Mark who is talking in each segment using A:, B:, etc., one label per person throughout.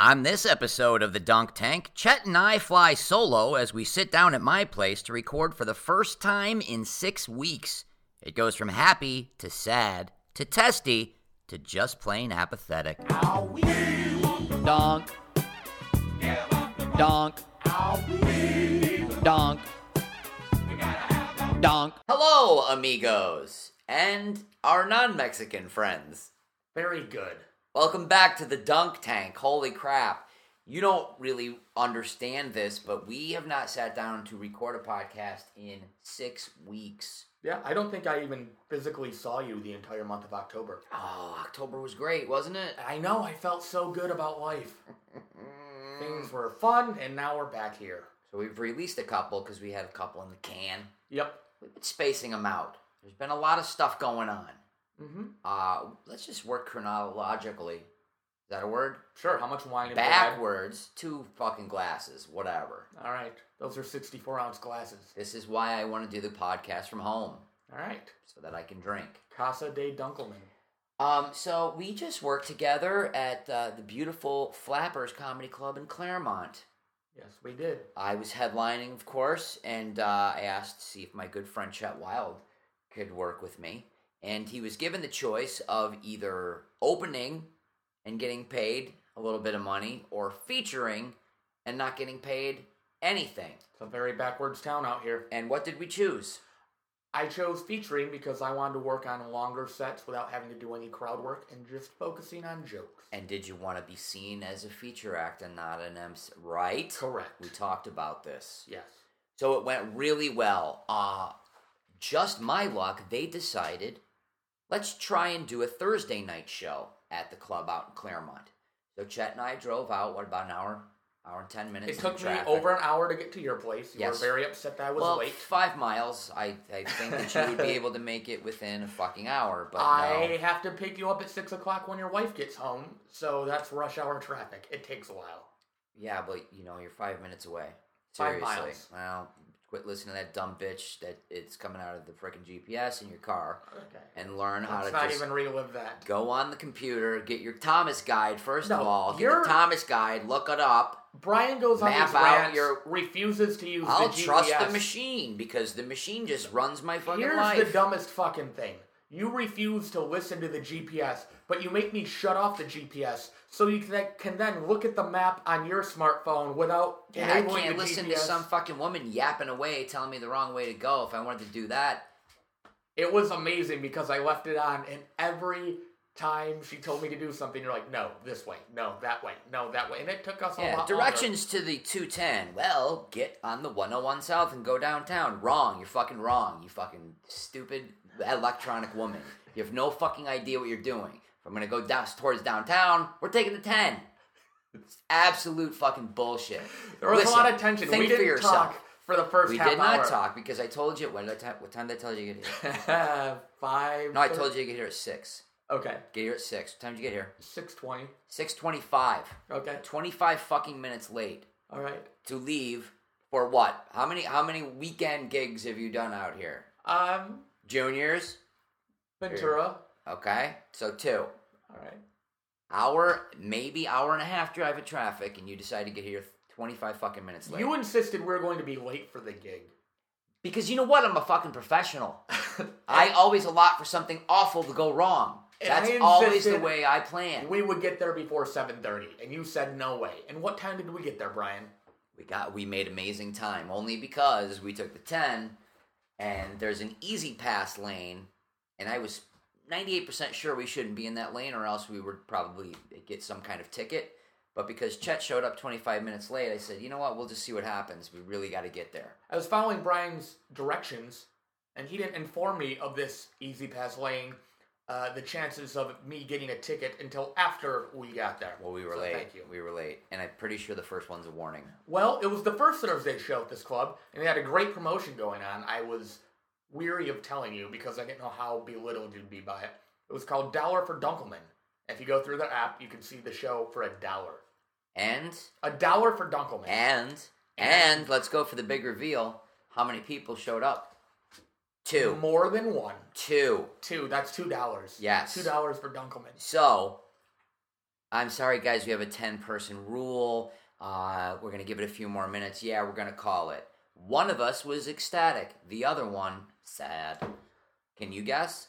A: On this episode of the Dunk Tank, Chet and I fly solo as we sit down at my place to record for the first time in 6 weeks. It goes from happy to sad to testy to just plain apathetic.
B: Donk. Donk. Donk. Donk.
A: Hello, amigos, and our non-Mexican friends.
C: Very good.
A: Welcome back to the Dunk Tank. Holy crap. You don't really understand this, but we have not sat down to record a podcast in 6 weeks.
C: Yeah, I don't think I even physically saw you the entire month of October.
A: Oh, October was great, wasn't it?
C: I know, I felt so good about life. Things were fun, and now we're back here.
A: So we've released a couple because we had a couple in the can.
C: Yep.
A: We've been spacing them out. There's been a lot of stuff going on.
C: Mm-hmm.
A: Let's just work chronologically. Is that a word?
C: Sure, how much wine?
A: Backwards, 2 fucking glasses, whatever.
C: All right, those are 64-ounce glasses.
A: This is why I want to do the podcast from home.
C: All right.
A: So that I can drink.
C: Casa de Dunkelman.
A: So we just worked together at the beautiful Flappers Comedy Club in Claremont.
C: Yes, we did.
A: I was headlining, of course, and I asked to see if my good friend Chet Wild could work with me. And he was given the choice of either opening and getting paid a little bit of money or featuring and not getting paid anything.
C: It's a very backwards town out here.
A: And what did we choose?
C: I chose featuring because I wanted to work on longer sets without having to do any crowd work and just focusing on jokes.
A: And did you want to be seen as a feature act and not an MC, right?
C: Correct.
A: We talked about this.
C: Yes.
A: So it went really well. Just my luck, they decided, let's try and do a Thursday night show at the club out in Claremont. So Chet and I drove out, about an hour and 10 minutes.
C: It took me
A: traffic.
C: over an hour to get to your place. You
A: Yes.
C: were very upset that I was late.
A: 5 miles. I think that you would be able to make it within a fucking hour, but
C: I have to pick you up at 6 o'clock when your wife gets home, so that's rush hour traffic. It takes a while.
A: Yeah, but you're 5 minutes away.
C: 5
A: Seriously.
C: miles.
A: Well, quit listening to that dumb bitch that it's coming out of the frickin' GPS in your car.
C: Okay.
A: And learn how
C: Let's
A: to
C: not
A: just
C: even relive that.
A: go on the computer, get your Thomas guide first
C: No,
A: of all. Get
C: you're-
A: the Thomas guide, look it up.
C: Brian goes on
A: Map
C: these
A: out
C: rants,
A: your-
C: refuses to use
A: I'll
C: the GPS.
A: trust the machine because the machine just runs my fucking
C: Here's
A: life.
C: the dumbest fucking thing. You refuse to listen to the GPS, but you make me shut off the GPS so you can then look at the map on your smartphone without
A: Yeah, I
C: enabling
A: can't
C: the
A: listen
C: GPS.
A: to some fucking woman yapping away telling me the wrong way to go. If I wanted to do that,
C: It was amazing because I left it on, and every time she told me to do something, you're like, no, this way, no, that way, no, that way. And it took us a lot
A: directions to the 210. Well, get on the 101 South and go downtown. Wrong. You're fucking wrong. You fucking stupid electronic woman. You have no fucking idea what you're doing. If I'm gonna go down towards downtown, we're taking the 10. It's absolute fucking bullshit.
C: There was
A: Listen,
C: a lot of tension.
A: Think
C: We
A: for
C: didn't
A: yourself.
C: talk for the first
A: We
C: half
A: did not
C: hour.
A: talk because I told you. What time did I tell you to get here?
C: 5.
A: No, I told you to get here at 6.
C: Okay.
A: Get here at 6. What time did you get here?
C: 6:20.
A: 6:25.
C: Okay.
A: 25 fucking minutes late
C: All right.
A: to leave for what? How many weekend gigs have you done out here? Juniors?
C: Ventura.
A: Okay. So 2.
C: All right.
A: Maybe hour and a half drive of traffic, and you decide to get here 25 fucking minutes late.
C: You insisted we were going to be late for the gig.
A: Because you know what? I'm a fucking professional. I always allot for something awful to go wrong.
C: And
A: That's
C: I
A: always the
C: insisted
A: way I plan.
C: We would get there before 7:30, and you said no way. And what time did we get there, Brian?
A: We made amazing time, only because we took the 10, and there's an easy pass lane, and I was 98% sure we shouldn't be in that lane, or else we would probably get some kind of ticket. But because Chet showed up 25 minutes late, I said, you know what, we'll just see what happens. We really got to get there.
C: I was following Brian's directions, and he didn't inform me of this easy pass lane, the chances of me getting a ticket until after we got there.
A: Well, we were
C: So
A: late.
C: Thank you.
A: We were late, and I'm pretty sure the first one's a warning.
C: Well, it was the first Thursday show at this club, and they had a great promotion going on. I was weary of telling you because I didn't know how belittled you'd be by it. It was called $1 for Dunkelman. If you go through the app, you can see the show for $1.
A: And
C: $1 for Dunkelman.
A: and let's go for the big reveal. How many people showed up? 2.
C: More than one.
A: 2.
C: That's $2.
A: Yes.
C: $2 for Dunkelman.
A: So, I'm sorry, guys, we have a 10-person rule. We're going to give it a few more minutes. Yeah, we're going to call it. One of us was ecstatic. The other one, sad. Can you guess?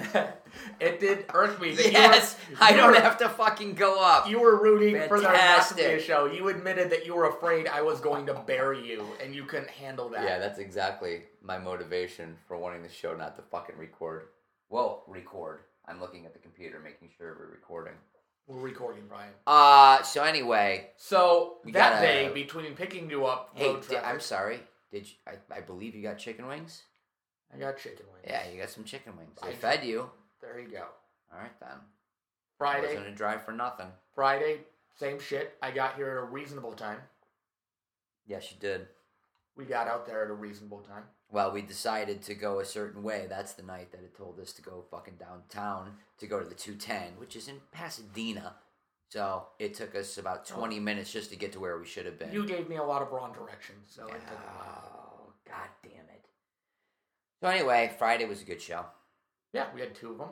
C: It did irk me. That
A: Yes, I don't have to fucking go up.
C: You were rooting for the not to be a
A: Fantastic.
C: show. You admitted that you were afraid I was going to bury you, and you couldn't handle that.
A: Yeah, that's exactly my motivation for wanting the show not to fucking record. Well, record. I'm looking at the computer, making sure we're recording.
C: We're recording, Brian.
A: So anyway,
C: So
A: We
C: that
A: gotta-
C: day, between picking you up,
A: hey,
C: road traffic,
A: I'm sorry. Did you, I believe you got chicken wings?
C: I got chicken wings.
A: Yeah, you got some chicken wings. They
C: I
A: fed you.
C: There you go.
A: All right then.
C: Friday,
A: Wasn't a drive for nothing.
C: same shit. I got here at a reasonable time.
A: Yes, you did.
C: We got out there at a reasonable time.
A: Well, we decided to go a certain way. That's the night that it told us to go fucking downtown to go to the 210, which is in Pasadena. So it took us about 20 minutes just to get to where we should have been.
C: You gave me a lot of wrong directions, so it took a while.
A: Oh, god damn it. So anyway, Friday was a good show.
C: Yeah, we had two of them.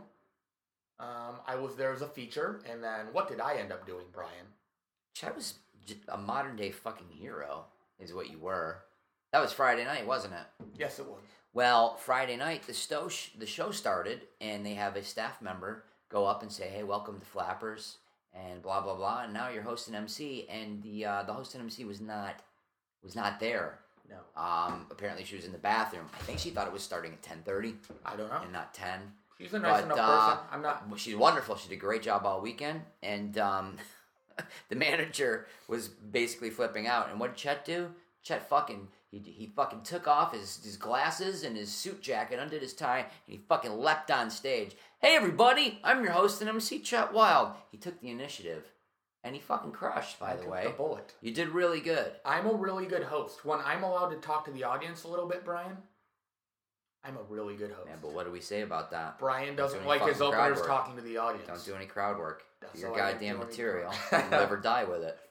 C: I was there as a feature, and then what did I end up doing, Brian?
A: Chet was a modern day fucking hero, is what you were. That was Friday night, wasn't it?
C: Yes, it was.
A: Well, Friday night, the show started, and they have a staff member go up and say, hey, welcome to Flappers, and blah, blah, blah, and now you're host and MC, and the host and MC was not there.
C: No.
A: Apparently she was in the bathroom. I think she thought it was starting at 10:30
C: I don't know.
A: and not 10.
C: She's a nice enough person. I'm not.
A: She's wonderful. She did a great job all weekend, and the manager was basically flipping out. And what did Chet do? Chet fucking he fucking took off his glasses and his suit jacket, undid his tie, and he fucking leapt on stage. Hey everybody, I'm your host and MC Chet Wild. He took the initiative, and he fucking crushed. By
C: I
A: the
C: took
A: way,
C: the bullet.
A: you did really good.
C: I'm a really good host. When I'm allowed to talk to the audience a little bit, Brian, I'm a really good host.
A: Man, but what do we say about that?
C: Brian
A: Don't
C: doesn't
A: do any
C: like his
A: fucking crowd
C: openers
A: work.
C: talking to the audience.
A: Don't do any crowd work.
C: That's
A: Do your
C: all I
A: goddamn
C: do any
A: material.
C: crowd-
A: You'll live or die with it.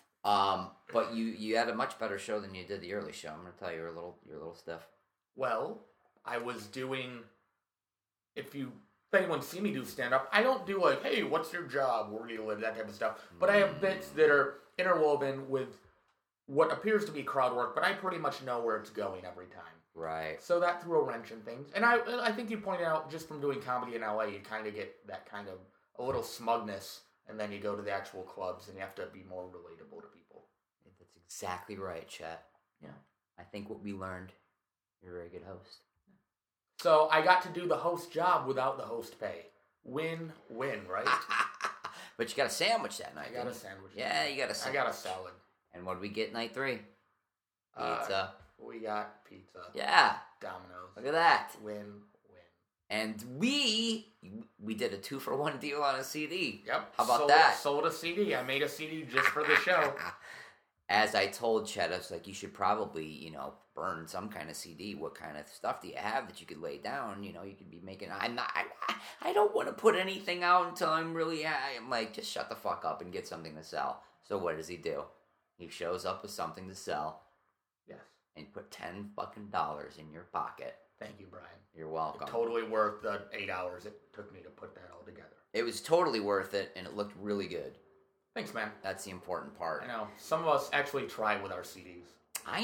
A: But you had a much better show than you did the early show. I'm gonna tell you, you're a little stiff.
C: Well, I was doing. If anyone see me do stand up, I don't do like, hey, what's your job? Where do you live? That type of stuff. But I have bits that are interwoven with what appears to be crowd work, but I pretty much know where it's going every time.
A: Right.
C: So that threw a wrench in things. And I think you pointed out, just from doing comedy in LA, you kind of get that kind of a little smugness, and then you go to the actual clubs and you have to be more relatable to people.
A: That's exactly right, Chet.
C: Yeah.
A: I think what we learned, you're a very good host.
C: So I got to do the host job without the host pay. Win-win, right?
A: But you got a sandwich that night.
C: I got a
A: didn't you?
C: sandwich.
A: Yeah, you got a
C: I
A: sandwich.
C: got a salad.
A: And what did we get night 3? Pizza.
C: We got pizza.
A: Yeah.
C: Domino's.
A: Look at that.
C: Win.
A: And we did a 2-for-1 deal on a CD.
C: Yep.
A: How about that?
C: Sold a CD. I made a CD just for the show.
A: As I told Chet, I was like, you should probably, burn some kind of CD. What kind of stuff do you have that you could lay down? You could be making. I don't want to put anything out until I'm like, just shut the fuck up and get something to sell. So what does he do? He shows up with something to sell.
C: Yes.
A: And put $10 fucking dollars in your pocket.
C: Thank you, Brian.
A: You're welcome.
C: Totally worth the 8 hours it took me to put that all together.
A: It was totally worth it, and it looked really good.
C: Thanks, man.
A: That's the important part.
C: I know. Some of us actually try with our CDs.
A: I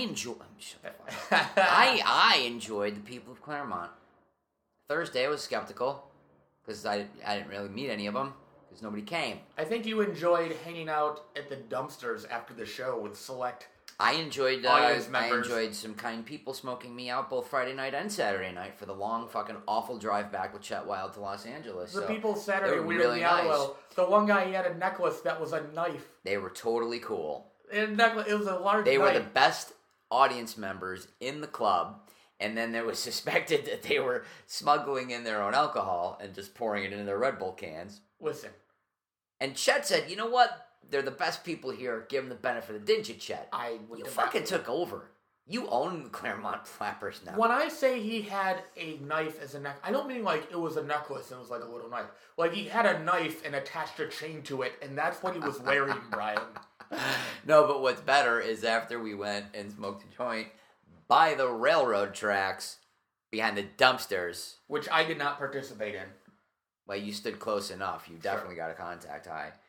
A: enjoyed the people of Claremont. Thursday I was skeptical because I didn't really meet any of them because nobody came.
C: I think you enjoyed hanging out at the dumpsters after the show with select.
A: I enjoyed
C: audience members.
A: some kind people smoking me out both Friday night and Saturday night for the long fucking awful drive back with Chet Wild to Los Angeles.
C: The
A: So
C: people Saturday
A: they were
C: weirded
A: really
C: me out a
A: nice.
C: little. The one guy, he had a necklace that was a knife.
A: They were totally cool.
C: It was a large
A: They
C: knife.
A: were the best audience members in the club, and then there was suspected that they were smuggling in their own alcohol and just pouring it into their Red Bull cans.
C: Listen,
A: And Chet said, you know what? They're the best people here. Give them the benefit of, didn't you, Chet? You fucking took over. You own the Claremont Flappers now.
C: when I say he had a knife as a neck, I don't mean like it was a necklace and it was like a little knife. Like he had a knife and attached a chain to it, and that's what he was wearing, Brian.
A: No, but what's better is after we went and smoked a joint by the railroad tracks behind the dumpsters.
C: Which I did not participate in.
A: Well, you stood close enough. You definitely got a contact high.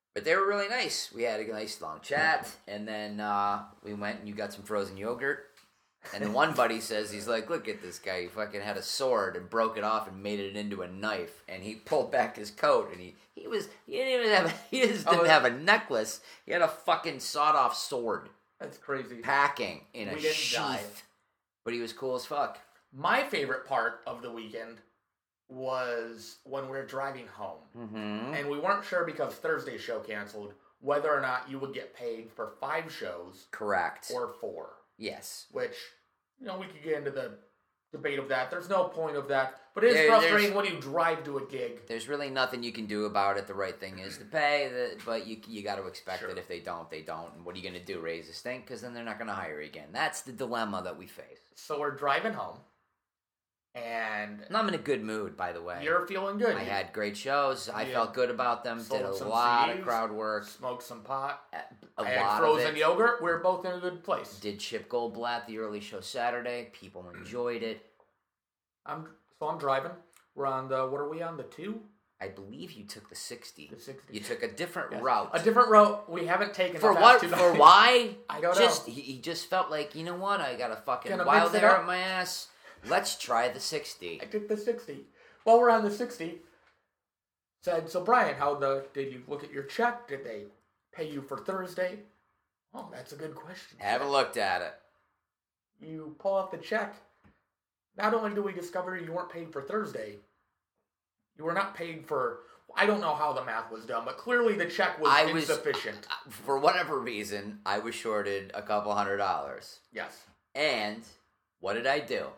A: But they were really nice. We had a nice long chat, and then we went and you got some frozen yogurt. And the one buddy says, he's like, look at this guy. He fucking had a sword and broke it off and made it into a knife. And he pulled back his coat, and he just didn't have a necklace. He had a fucking sawed-off sword.
C: That's crazy.
A: Packing in a sheath.
C: Die.
A: But he was cool as fuck.
C: My favorite part of the weekend was when we were driving home.
A: Mm-hmm.
C: And we weren't sure because Thursday's show canceled whether or not you would get paid for 5 shows.
A: Correct.
C: Or 4.
A: Yes.
C: Which, we could get into the debate of that. There's no point of that. But it is frustrating when you drive to a gig.
A: There's really nothing you can do about it. The right thing is to pay, but you got to expect that if they don't, they don't. And what are you going to do, raise a stink? Because then they're not going to hire you again. That's the dilemma that we face.
C: So we're driving home. And
A: I'm in a good mood, by the way.
C: You're feeling good.
A: I had great shows. I felt good about them. Did a lot of crowd work.
C: Smoked some pot.
A: I
C: had frozen yogurt. We were both in a good place.
A: Did Chip Goldblatt the early show Saturday. People enjoyed it.
C: I'm driving. We're on what are we on? The 2?
A: I believe you took the 60.
C: The 60.
A: You took a different route.
C: A different route. We haven't taken
A: for what? For why?
C: I don't know.
A: He just felt like, you know what? I got a fucking wild air up my ass. Let's try the 60.
C: I took the 60. While we're on the 60, said, so Brian, did you look at your check? Did they pay you for Thursday? Oh, that's a good question.
A: Haven't looked at it.
C: You pull out the check. Not only do we discover you weren't paid for Thursday, you were not paid for, I don't know how the math was done, but clearly the check was insufficient.
A: For whatever reason, I was shorted a couple $100.
C: Yes.
A: And what did I do?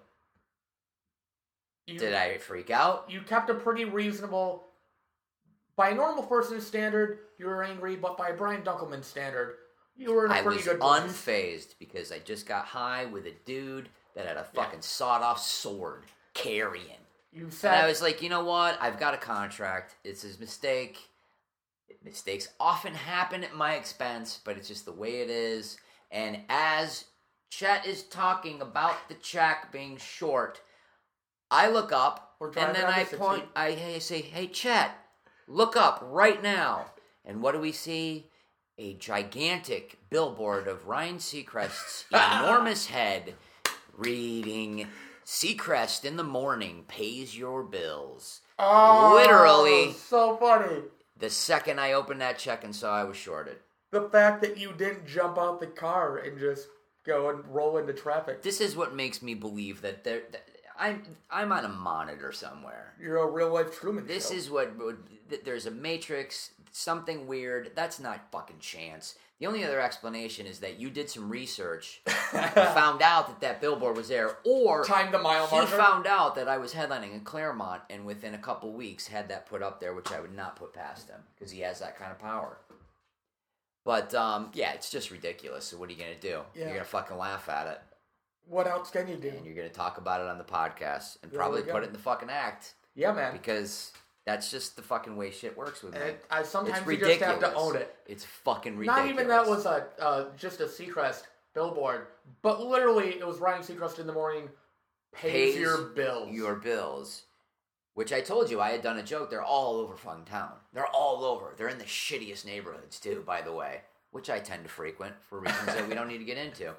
A: Did I freak out?
C: You kept a pretty reasonable... By a normal person's standard, you were angry, but by Brian Dunkelman's standard, you were in a pretty good place.
A: I was unfazed because I just got high with a dude that had a fucking sawed-off sword carrying. And I was like, you know what? I've got a contract. It's his mistake. Mistakes often happen at my expense, but it's just the way it is. And as Chet is talking about the check being short... I look up, and then I say, hey, Chet, look up right now. And what do we see? A gigantic billboard of Ryan Seacrest's enormous head reading, Seacrest in the morning pays your bills.
C: Oh,
A: literally.
C: So funny.
A: The second I opened that check and saw I was shorted.
C: The fact that you didn't jump out the car and just go and roll into traffic.
A: This is what makes me believe that I'm on a monitor somewhere.
C: You're a real-life Truman
A: This
C: show.
A: is what... There's a matrix, something weird. That's not fucking chance. The only other explanation is that you did some research and found out that billboard was there, or...
C: Timed the mile marker?
A: He found out that I was headlining in Claremont, and within a couple weeks had that put up there, which I would not put past him, because he has that kind of power. But, it's just ridiculous. So what are you going to do? Yeah. You're going to fucking laugh at it.
C: What else can you do?
A: And you're going to talk about it on the podcast and probably put it in the fucking act.
C: Yeah, man.
A: Because that's just the fucking way shit works with me.
C: Sometimes you just have to own it.
A: It's fucking ridiculous.
C: Not even that was just a Seacrest billboard, but literally it was Ryan Seacrest in the morning pays your bills.
A: Your bills. Which I told you, I had done a joke. They're all over fucking town. They're all over. They're in the shittiest neighborhoods, too, by the way. Which I tend to frequent for reasons that we don't need to get into.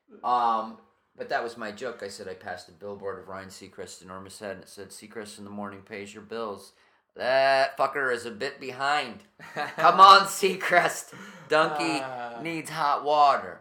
A: But that was my joke. I said I passed a billboard of Ryan Seacrest's enormous head, and it said, Seacrest in the morning pays your bills. That fucker is a bit behind. Come on, Seacrest. Donkey needs hot water.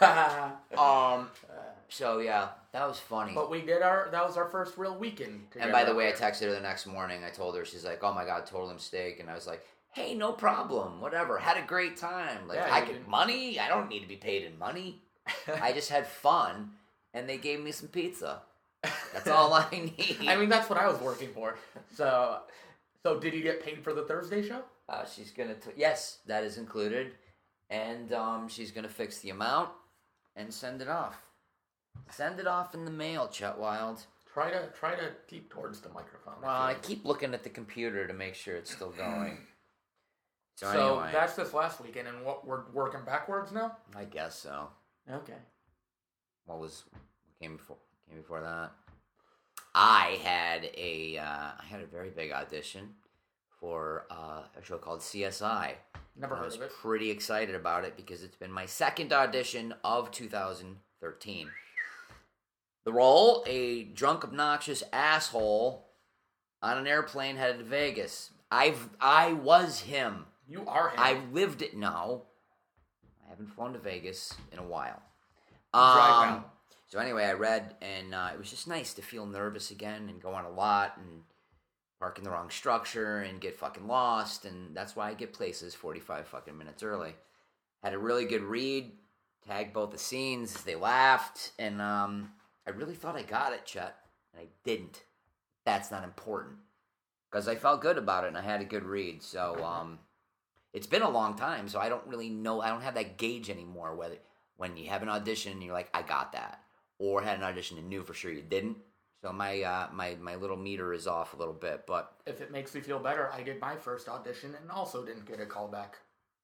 A: So, yeah, that was funny.
C: But that was our first real weekend together.
A: And by the way, I texted her the next morning. I told her, she's like, oh my God, total mistake. And I was like, hey, no problem. Whatever. Had a great time. Like, money? I don't need to be paid in money. I just had fun. And they gave me some pizza. That's all I need.
C: I mean, that's what I was working for. So did you get paid for the Thursday show?
A: She's gonna. Yes, that is included, and she's gonna fix the amount and send it off. Send it off in the mail, Chet Wild.
C: Try to keep towards the microphone.
A: Well, I keep looking at the computer to make sure it's still going. So anyway.
C: That's this last weekend, and what we're working backwards now?
A: I guess so.
C: Okay.
A: What came before that? I had a very big audition for a show called CSI,
C: Never
A: I
C: heard
A: was
C: of it.
A: pretty excited about it because it's been my second audition of 2013. The role, a drunk, obnoxious asshole on an airplane headed to Vegas. I was him.
C: You are him.
A: I lived it. No, I haven't flown to Vegas in a while.
C: Drive now.
A: So anyway, I read, and it was just nice to feel nervous again and go on a lot and park in the wrong structure and get fucking lost, and that's why I get places 45 fucking minutes early. Had a really good read, tagged both the scenes, they laughed, and I really thought I got it, Chet, and I didn't. That's not important, because I felt good about it, and I had a good read, so it's been a long time, so I don't really know, I don't have that gauge anymore, whether when you have an audition and you're like, I got that, or had an audition and knew for sure you didn't. So my my little meter is off a little bit, but
C: If it makes me feel better, I did my first audition and also didn't get a call back.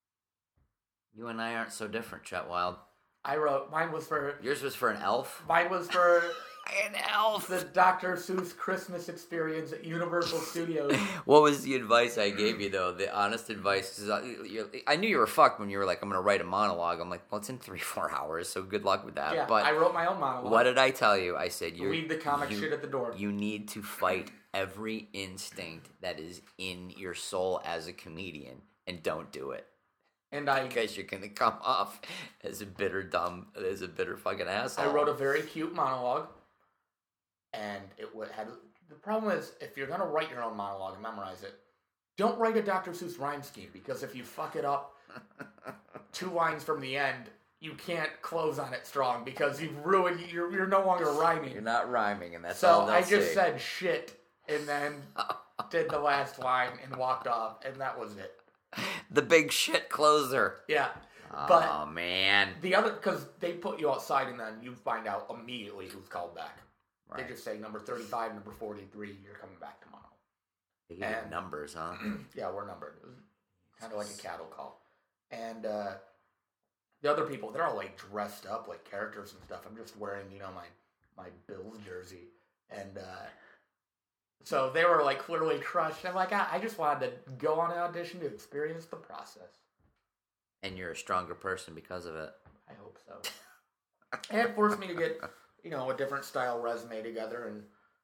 A: you and I aren't so different, Chet Wild.
C: I wrote, mine was for
A: Yours was for an elf?
C: an elf. The Dr. Seuss Christmas experience at Universal Studios.
A: What was the advice I gave you, though? The honest advice? 'Cause I knew you were fucked when you were like, I'm going to write a monologue. I'm like, well, it's in 3-4 hours, so good luck with that.
C: Yeah,
A: but
C: I wrote my own monologue.
A: what did I tell you? I said,
C: Leave the comic shit at the door.
A: You need to fight every instinct that is in your soul as a comedian, and don't do it.
C: And I
A: Because you're going to come off as a bitter fucking asshole.
C: wrote a very cute monologue. And had the problem is, if you're gonna write your own monologue and memorize it, don't write a Dr. Seuss rhyme scheme, because if you fuck it up 2 lines from the end, you can't close on it strong because you've ruined. You're no longer rhyming.
A: You're not rhyming, and that's
C: So
A: all they'll
C: I just
A: see.
C: said shit and then did the last line and walked off, and that was it.
A: The big shit closer.
C: Yeah,
A: Oh,
C: but
A: man.
C: the other, because they put you outside and then you find out immediately who's called back.
A: Right.
C: They just say number 35, number 43, you're coming back tomorrow.
A: They give you numbers, huh?
C: Yeah, we're numbered. It was kind of like a cattle call. And the other people, they're all like dressed up like characters and stuff. I'm just wearing, my Bills jersey. And so they were like clearly crushed. I'm like, I just wanted to go on an audition to experience the process.
A: And you're a stronger person because of it.
C: I hope so. And it forced me to get, a different style resume together and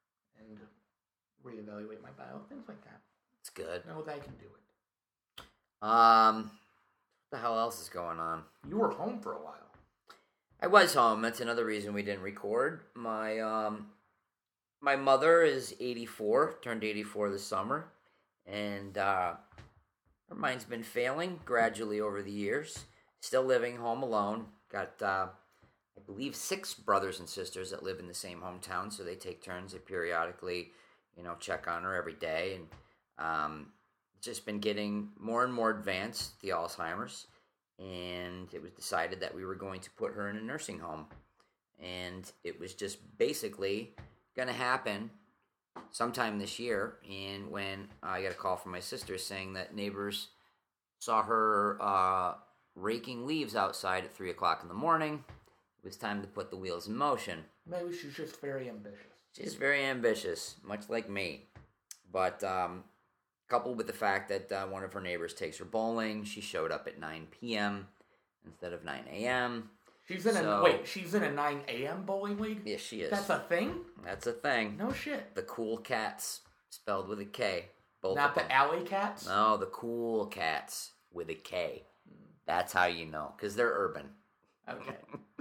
C: reevaluate my bio, things like that.
A: It's good.
C: Know that I can do it.
A: What the hell else is going on?
C: You were home for a while.
A: I was home. That's another reason we didn't record. My mother is 84, turned 84 this summer, and her mind's been failing gradually over the years. Still living home alone. Got, I believe, 6 brothers and sisters that live in the same hometown, so they take turns. They periodically, check on her every day, and it's just been getting more and more advanced, the Alzheimer's, and it was decided that we were going to put her in a nursing home, and it was just basically going to happen sometime this year. And when I got a call from my sister saying that neighbors saw her raking leaves outside at 3 o'clock in the morning, it was time to put the wheels in motion.
C: Maybe she's just very ambitious.
A: She's very ambitious, much like me. But coupled with the fact that one of her neighbors takes her bowling, she showed up at 9 p.m. instead of 9 a.m.
C: She's in she's in a 9 a.m. bowling league?
A: Yes, she is.
C: That's a thing?
A: That's a thing.
C: No shit.
A: The Cool Cats, spelled with a K. Both
C: Not
A: of
C: the
A: them.
C: alley cats?
A: No, the Cool Cats with a K. That's how you know, because they're urban.
C: Okay.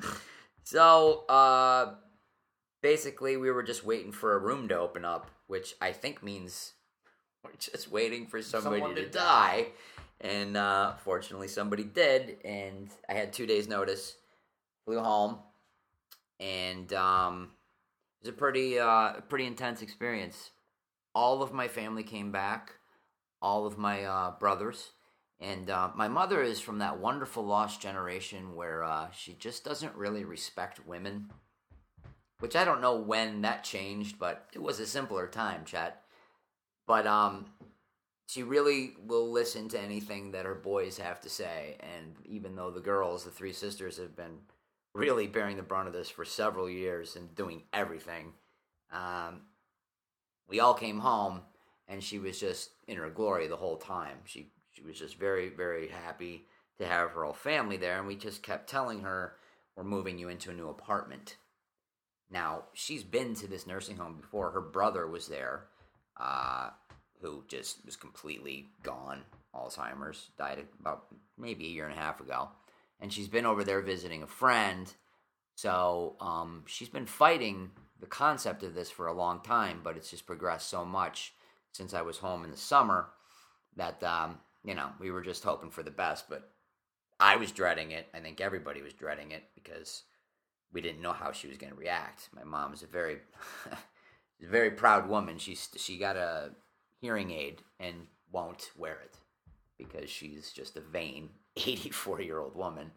A: So, basically, we were just waiting for a room to open up, which I think means we're just waiting for somebody
C: Someone
A: to
C: to
A: die. And fortunately, somebody did, and I had 2 days' notice. Flew home, and it was a pretty intense experience. All of my family came back, all of my brothers. And my mother is from that wonderful lost generation where she just doesn't really respect women, which I don't know when that changed, but it was a simpler time, Chet. But she really will listen to anything that her boys have to say, and even though the girls, the 3 sisters, have been really bearing the brunt of this for several years and doing everything, we all came home, and she was just in her glory the whole time. She she was just very, very happy to have her whole family there, and we just kept telling her, we're moving you into a new apartment. Now, she's been to this nursing home before. Her brother was there, who just was completely gone. Alzheimer's, died about maybe a year and a half ago. And she's been over there visiting a friend. So she's been fighting the concept of this for a long time, but it's just progressed so much since I was home in the summer that, we were just hoping for the best. But I was dreading it. I think everybody was dreading it because we didn't know how she was going to react. My mom is a very, very proud woman. She got a hearing aid and won't wear it because she's just a vain 84-year-old woman.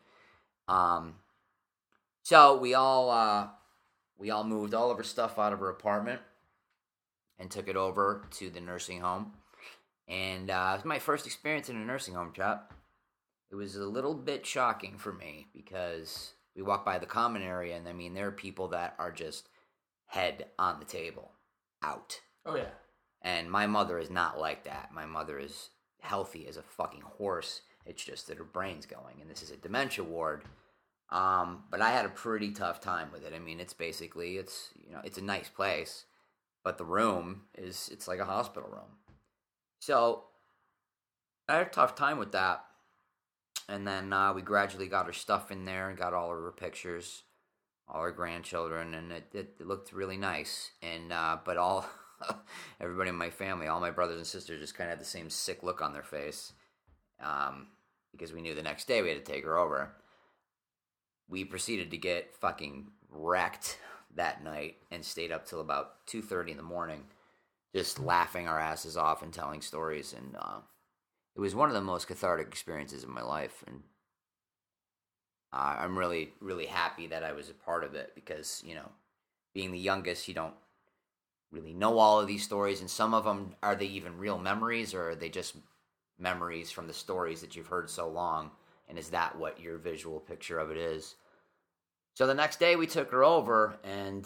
A: So we all moved all of her stuff out of her apartment and took it over to the nursing home. And it was my first experience in a nursing home, chap. It was a little bit shocking for me because we walked by the common area, and I mean, there are people that are just head on the table, out.
C: Oh, yeah.
A: And my mother is not like that. My mother is healthy as a fucking horse. It's just that her brain's going, and this is a dementia ward. But I had a pretty tough time with it. I mean, it's a nice place, but the room it's like a hospital room. So I had a tough time with that. And then we gradually got her stuff in there and got all of her pictures, all her grandchildren, and it looked really nice. And but everybody in my family, all my brothers and sisters, just kind of had the same sick look on their face because we knew the next day we had to take her over. We proceeded to get fucking wrecked that night and stayed up till about 2:30 in the morning, just laughing our asses off and telling stories. And it was one of the most cathartic experiences of my life. And I'm really, really happy that I was a part of it because, being the youngest, you don't really know all of these stories. And some of them, are they even real memories, or are they just memories from the stories that you've heard so long? And is that what your visual picture of it is? So the next day we took her over, and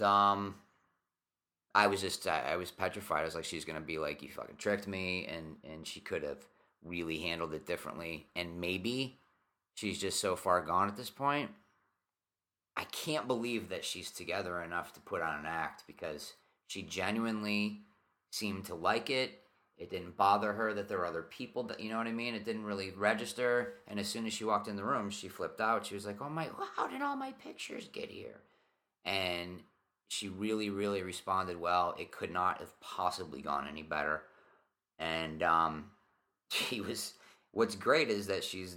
A: I was petrified. I was like, she's going to be like, you fucking tricked me, and she could have really handled it differently. And maybe she's just so far gone at this point. I can't believe that she's together enough to put on an act because she genuinely seemed to like it. It didn't bother her that there were other people that, you know what I mean? It didn't really register. And as soon as she walked in the room, she flipped out. She was like, how did all my pictures get here? And she really, really responded well. It could not have possibly gone any better. And what's great is that she's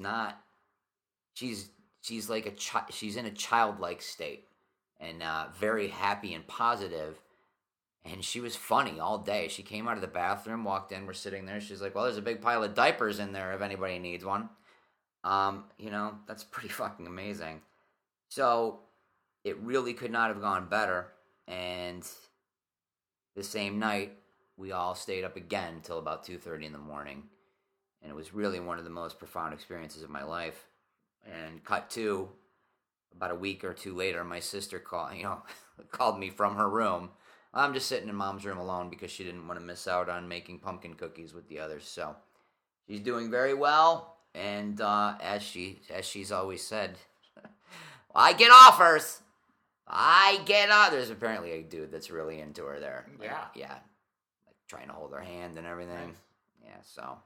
A: like she's in a childlike state and very happy and positive. And she was funny all day. She came out of the bathroom, walked in, we're sitting there. She's like, well, there's a big pile of diapers in there if anybody needs one. That's pretty fucking amazing. So it really could not have gone better. And the same night, we all stayed up again till about 2:30 in the morning. And it was really one of the most profound experiences of my life. And cut to, about a week or two later, my sister called me from her room. I'm just sitting in Mom's room alone because she didn't want to miss out on making pumpkin cookies with the others. So she's doing very well, and as she's always said, I get offers. I get off. There's apparently a dude that's really into her there. Yeah, like trying to hold her hand and everything. Nice. Yeah, so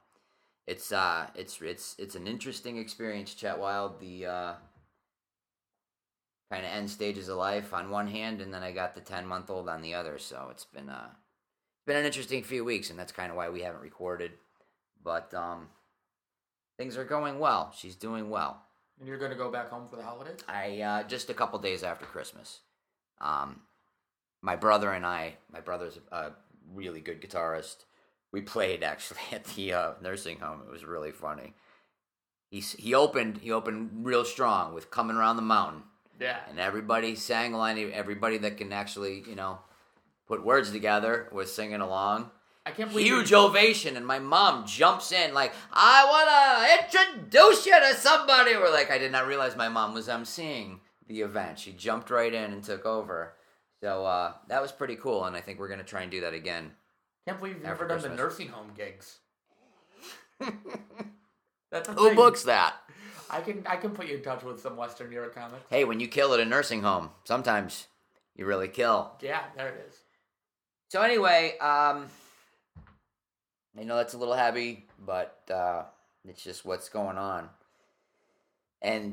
A: it's an interesting experience, Chet Wild. The kind of end stages of life on one hand, and then I got the 10-month-old on the other. So it's been an interesting few weeks, and that's kind of why we haven't recorded. But things are going well. She's doing well.
C: And you're going to go back home for the holidays?
A: Just a couple days after Christmas. My brother's a really good guitarist. We played actually at the nursing home. It was really funny. He opened real strong with "Coming Around the Mountain."
C: Yeah.
A: And everybody sang along. Everybody that can actually, put words together was singing along.
C: I can't believe
A: huge ovation, and my mom jumps in like, I want to introduce you to somebody. We're like, I did not realize my mom was emceeing the event. She jumped right in and took over. So that was pretty cool, and I think we're going to try and do that again.
C: Can't believe you've never done the nursing home gigs. That's a
A: Who
C: thing.
A: books that?
C: I can put you in touch with some Western Europe comics.
A: Hey, when you kill at a nursing home, sometimes you really kill.
C: Yeah, there it is.
A: So anyway, I know that's a little heavy, but it's just what's going on. And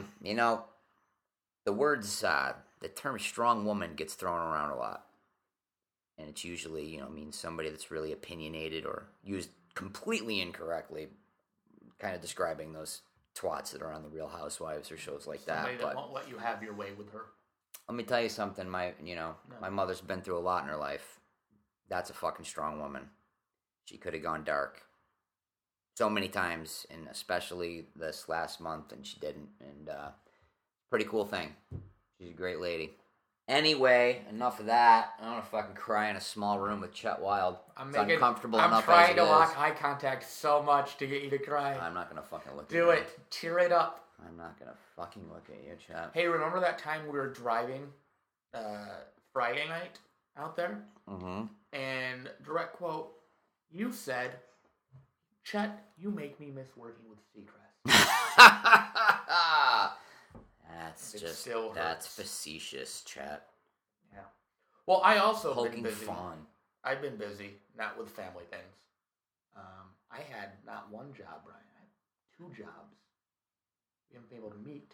A: the words, the term "strong woman" gets thrown around a lot, and it's usually means somebody that's really opinionated or used completely incorrectly, kind of describing those twats that are on the Real Housewives or shows like
C: Somebody
A: that.
C: that won't let you have your way with her.
A: Let me tell you something. My mother's been through a lot in her life. That's a fucking strong woman. She could have gone dark so many times, and especially this last month, and she didn't. And pretty cool thing. She's a great lady. Anyway, enough of that. I don't want to fucking cry in a small room with Chet Wild. It's uncomfortable enough as it is.
C: I'm trying to lock eye contact so much to get you to cry.
A: I'm not gonna fucking look at
C: you. Do it. Tear it up.
A: I'm not gonna fucking look at you, Chet.
C: Hey, remember that time we were driving Friday night out there?
A: Mm-hmm.
C: And direct quote, you said, Chet, you make me miss working with Seacrest.
A: That's facetious, Chet.
C: Yeah. Well, I also
A: poking
C: been busy.
A: fun.
C: I've been busy, not with family things. I had not one job, Brian. I had 2 jobs. We haven't been able to meet.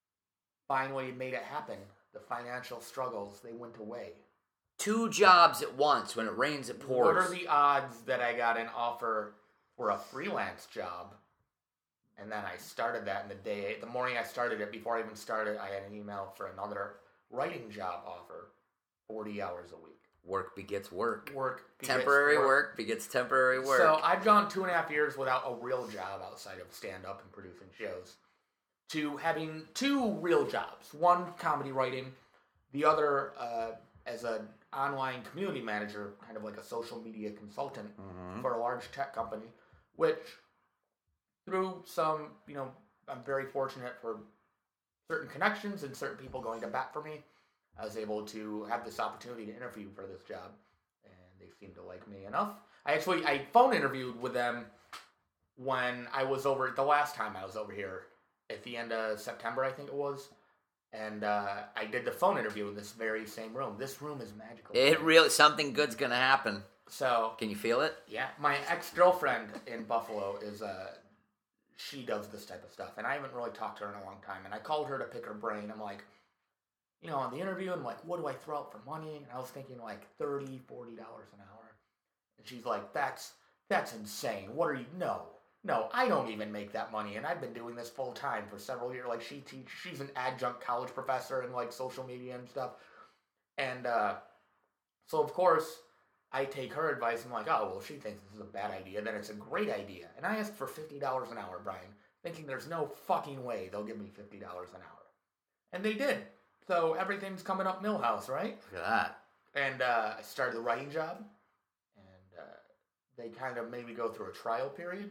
C: Finally made it happen. The financial struggles, they went away.
A: 2 jobs at once. When it rains, it pours.
C: What are the odds that I got an offer for a freelance job? And then I started that in the morning I started it, before I even started, I had an email for another writing job offer, 40 hours a week.
A: Work begets work.
C: Temporary
A: work begets temporary work.
C: So I've gone 2.5 years without a real job outside of stand-up and producing shows, to having 2 real jobs. One, comedy writing. The other, as an online community manager, kind of like a social media consultant for a large tech company, which through some, I'm very fortunate for certain connections and certain people going to bat for me. I was able to have this opportunity to interview for this job, and they seemed to like me enough. I phone interviewed with them when I was over, the last time I was over here, at the end of September, I think it was. And I did the phone interview in this very same room. This room is magical.
A: Something good's gonna happen.
C: So,
A: can you feel it?
C: Yeah. My ex-girlfriend in Buffalo is, she does this type of stuff. And I haven't really talked to her in a long time. And I called her to pick her brain. I'm like, on the interview, I'm like, what do I throw out for money? And I was thinking like $30, $40 an hour. And she's like, that's insane. What are you, No, I don't even make that money, and I've been doing this full time for several years. Like, she's an adjunct college professor in like social media and stuff, and so of course I take her advice. I'm like, oh well, she thinks this is a bad idea, then it's a great idea. And I asked for $50 an hour, Brian, thinking there's no fucking way they'll give me $50 an hour, and they did. So everything's coming up Millhouse, right?
A: Look at that.
C: And I started the writing job, and they kind of made me go through a trial period.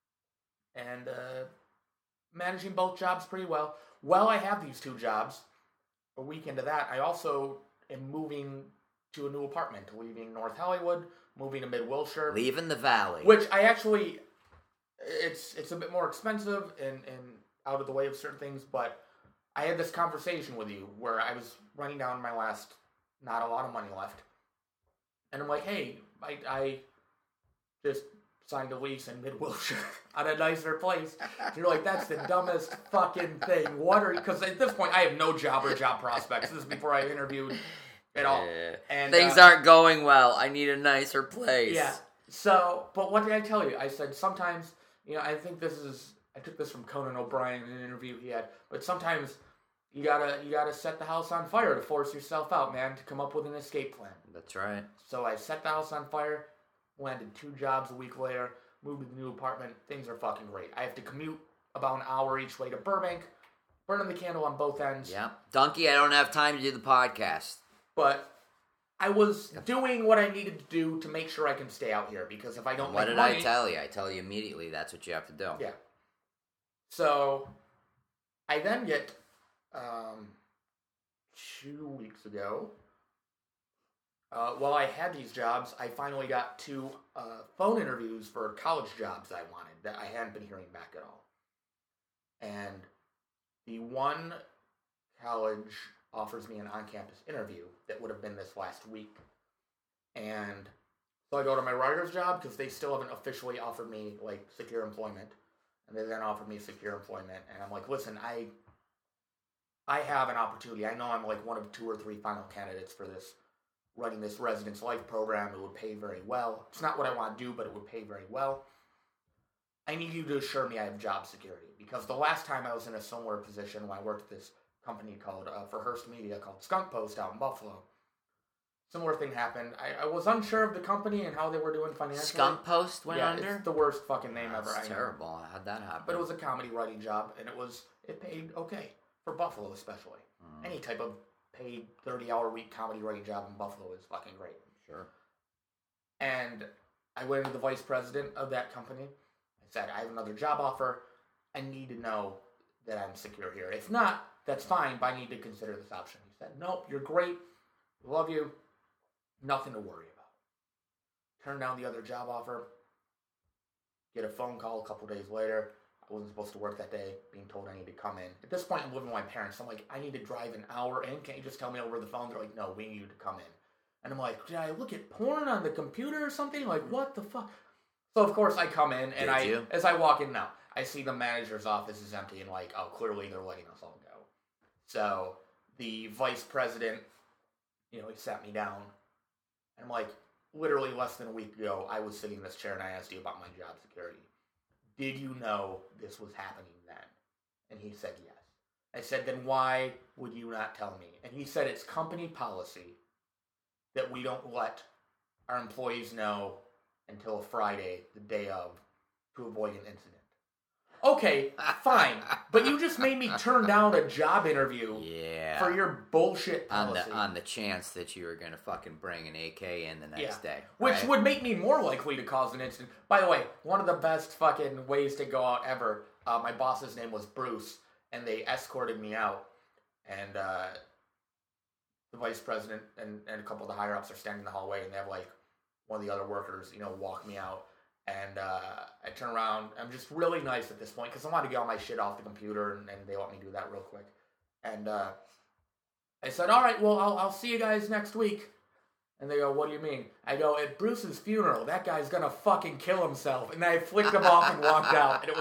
C: And managing both jobs pretty well. While I have these 2 jobs, a week into that, I also am moving to a new apartment, leaving North Hollywood, moving to Mid-Wilshire.
A: Leaving the valley.
C: Which I actually, it's a bit more expensive and out of the way of certain things, but I had this conversation with you where I was running down my last, not a lot of money left. And I'm like, hey, I just signed a lease in Mid-Wilshire on a nicer place. You're like, that's the dumbest fucking thing. Because at this point, I have no job or job prospects. This is before I interviewed at all. And
A: things aren't going well. I need a nicer place.
C: Yeah. So, but what did I tell you? I said sometimes, I think I took this from Conan O'Brien in an interview he had, but sometimes you gotta set the house on fire to force yourself out, man, to come up with an escape plan.
A: That's right.
C: So I set the house on fire, landed 2 jobs a week later, moved to the new apartment. Things are fucking great. I have to commute about an hour each way to Burbank, burning the candle on both ends.
A: Yeah. Donkey, I don't have time to do the podcast.
C: But I was doing what I needed to do to make sure I can stay out here, because if I don't
A: What
C: make
A: did
C: money...
A: I tell you? I tell you immediately that's what you have to do.
C: Yeah. So, I then get, 2 weeks ago, while I had these jobs, I finally got 2 phone interviews for college jobs I wanted that I hadn't been hearing back at all. And the one college offers me an on-campus interview that would have been this last week. And so I go to my writer's job because they still haven't officially offered me, like, secure employment. And they then offered me secure employment. And I'm like, listen, I have an opportunity. I know I'm like one of 2 or 3 final candidates for this, running this residence life program. It would pay very well. It's not what I want to do, but it would pay very well. I need you to assure me I have job security. Because the last time I was in a similar position when I worked at this company called, for Hearst Media, called Skunk Post out in Buffalo, similar thing happened. I was unsure of the company and how they were doing financially.
A: Skunk Post went under?
C: It's the worst fucking name ever.
A: That's terrible. How'd that happen?
C: But it was a comedy writing job, and it paid okay. For Buffalo especially. Any type of paid 30-hour-a-week comedy writing job in Buffalo is fucking great.
A: Sure.
C: And I went to the vice president of that company. I said, I have another job offer. I need to know that I'm secure here. If not, that's fine, but I need to consider this option. He said, nope, you're great. Love you. Nothing to worry about. Turn down the other job offer. Get a phone call a couple days later. I wasn't supposed to work that day, being told I need to come in. At this point, I'm living with my parents. I'm like, I need to drive an hour in. Can't you just tell me over the phone? They're like, no, we need you to come in. And I'm like, did I look at porn on the computer or something? Like, what the fuck? So, of course, I come in, and as I walk in now, I see the manager's office is empty, and like, oh, clearly they're letting us all go. So, the vice president, he sat me down. And I'm like, literally less than a week ago, I was sitting in this chair and I asked you about my job security. Did you know this was happening then? And he said yes. I said, then why would you not tell me? And he said, it's company policy that we don't let our employees know until Friday, the day of, to avoid an incident. Okay, fine. But you just made me turn down a job interview for your bullshit policy.
A: On the chance that you were going to fucking bring an AK in the next day.
C: Which
A: right?
C: would make me more likely to cause an incident. By the way, one of the best fucking ways to go out ever, my boss's name was Bruce, and they escorted me out. And the vice president and a couple of the higher-ups are standing in the hallway, and they have, like, one of the other workers, walk me out. And I turn around. I'm just really nice at this point because I want to get all my shit off the computer, and they let me do that real quick. And I said, all right, well, I'll see you guys next week. And they go, what do you mean? I go, at Bruce's funeral, that guy's going to fucking kill himself. And I flicked him off and walked out. And it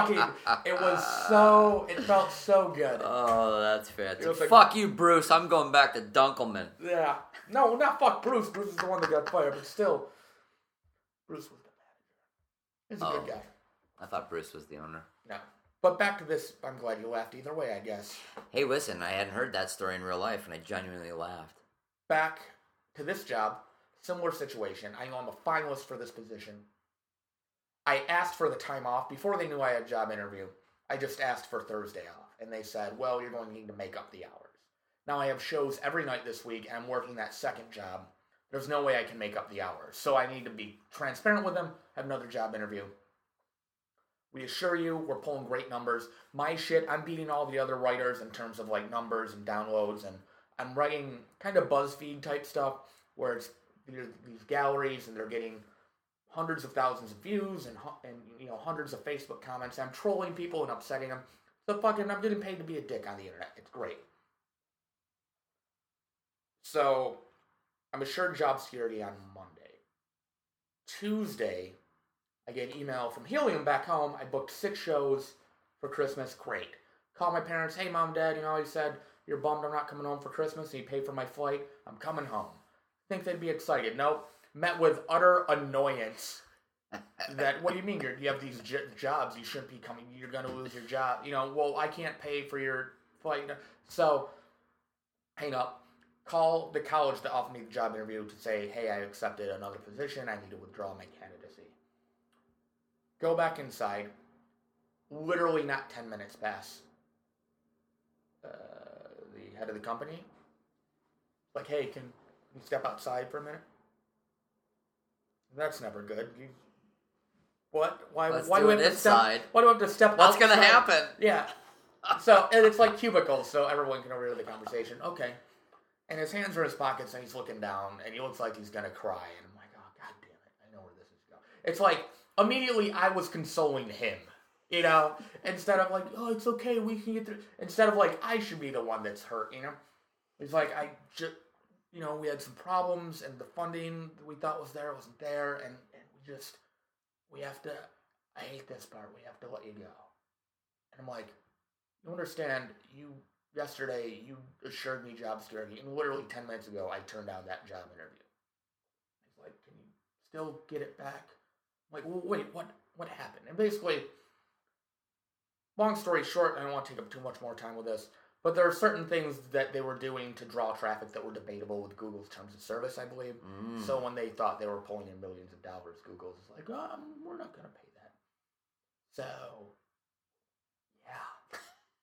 C: felt so good.
A: Oh, that's fantastic. Fuck you, Bruce. I'm going back to Dunkelman.
C: Yeah. No, not fuck Bruce. Bruce is the one that got fired, but still, Bruce was He's a good guy.
A: I thought Bruce was the owner.
C: No. But back to this, I'm glad you laughed either way, I guess.
A: Hey, listen, I hadn't heard that story in real life, and I genuinely laughed.
C: Back to this job, similar situation. I know I'm a finalist for this position. I asked for the time off. Before they knew I had a job interview, I just asked for Thursday off. And they said, well, you're going to need to make up the hours. Now I have shows every night this week, and I'm working that second job. There's no way I can make up the hours. So I need to be transparent with them, have another job interview. We assure you, we're pulling great numbers. My shit, I'm beating all the other writers in terms of like numbers and downloads, and I'm writing kind of BuzzFeed type stuff where it's these galleries and they're getting hundreds of thousands of views and hundreds of Facebook comments. I'm trolling people and upsetting them. So I'm getting paid to be a dick on the internet. It's great. So I'm assured job security on Monday. Tuesday, I get an email from Helium back home. I booked 6 shows for Christmas. Great. Call my parents. Hey, Mom, Dad, he said, you're bummed I'm not coming home for Christmas and you paid for my flight. I'm coming home. Think they'd be excited. Nope. Met with utter annoyance. What do you mean? You have these jobs. You shouldn't be coming. You're going to lose your job. Well, I can't pay for your flight. So, hang up. Call the college that offered me the job interview to say, hey, I accepted another position. I need to withdraw my candidacy. Go back inside. Literally not 10 minutes pass. The head of the company, like, hey, can you step outside for a minute? That's never good. What? Why do we have to step? Why do we have to step?
A: What's going to happen?
C: Yeah. So and it's like cubicles, so everyone can overhear the conversation. Okay. And his hands are in his pockets, and he's looking down, and he looks like he's going to cry. And I'm like, oh, God damn it. I know where this is going. It's like, immediately I was consoling him, you know? Instead of like, oh, it's okay, we can get through. Instead of like, I should be the one that's hurt, you know? He's like, you know, we had some problems, and the funding that we thought was there wasn't there, and we have to, I hate this part, we have to let you go. And I'm like, you understand, yesterday, you assured me job security, and literally 10 minutes ago, I turned down that job interview. He's like, can you still get it back? I'm like, well, wait, what happened? And basically, long story short, I don't want to take up too much more time with this, but there are certain things that they were doing to draw traffic that were debatable with Google's terms of service, I believe. So when they thought they were pulling in millions of dollars, Google was like, we're not going to pay that. So, yeah.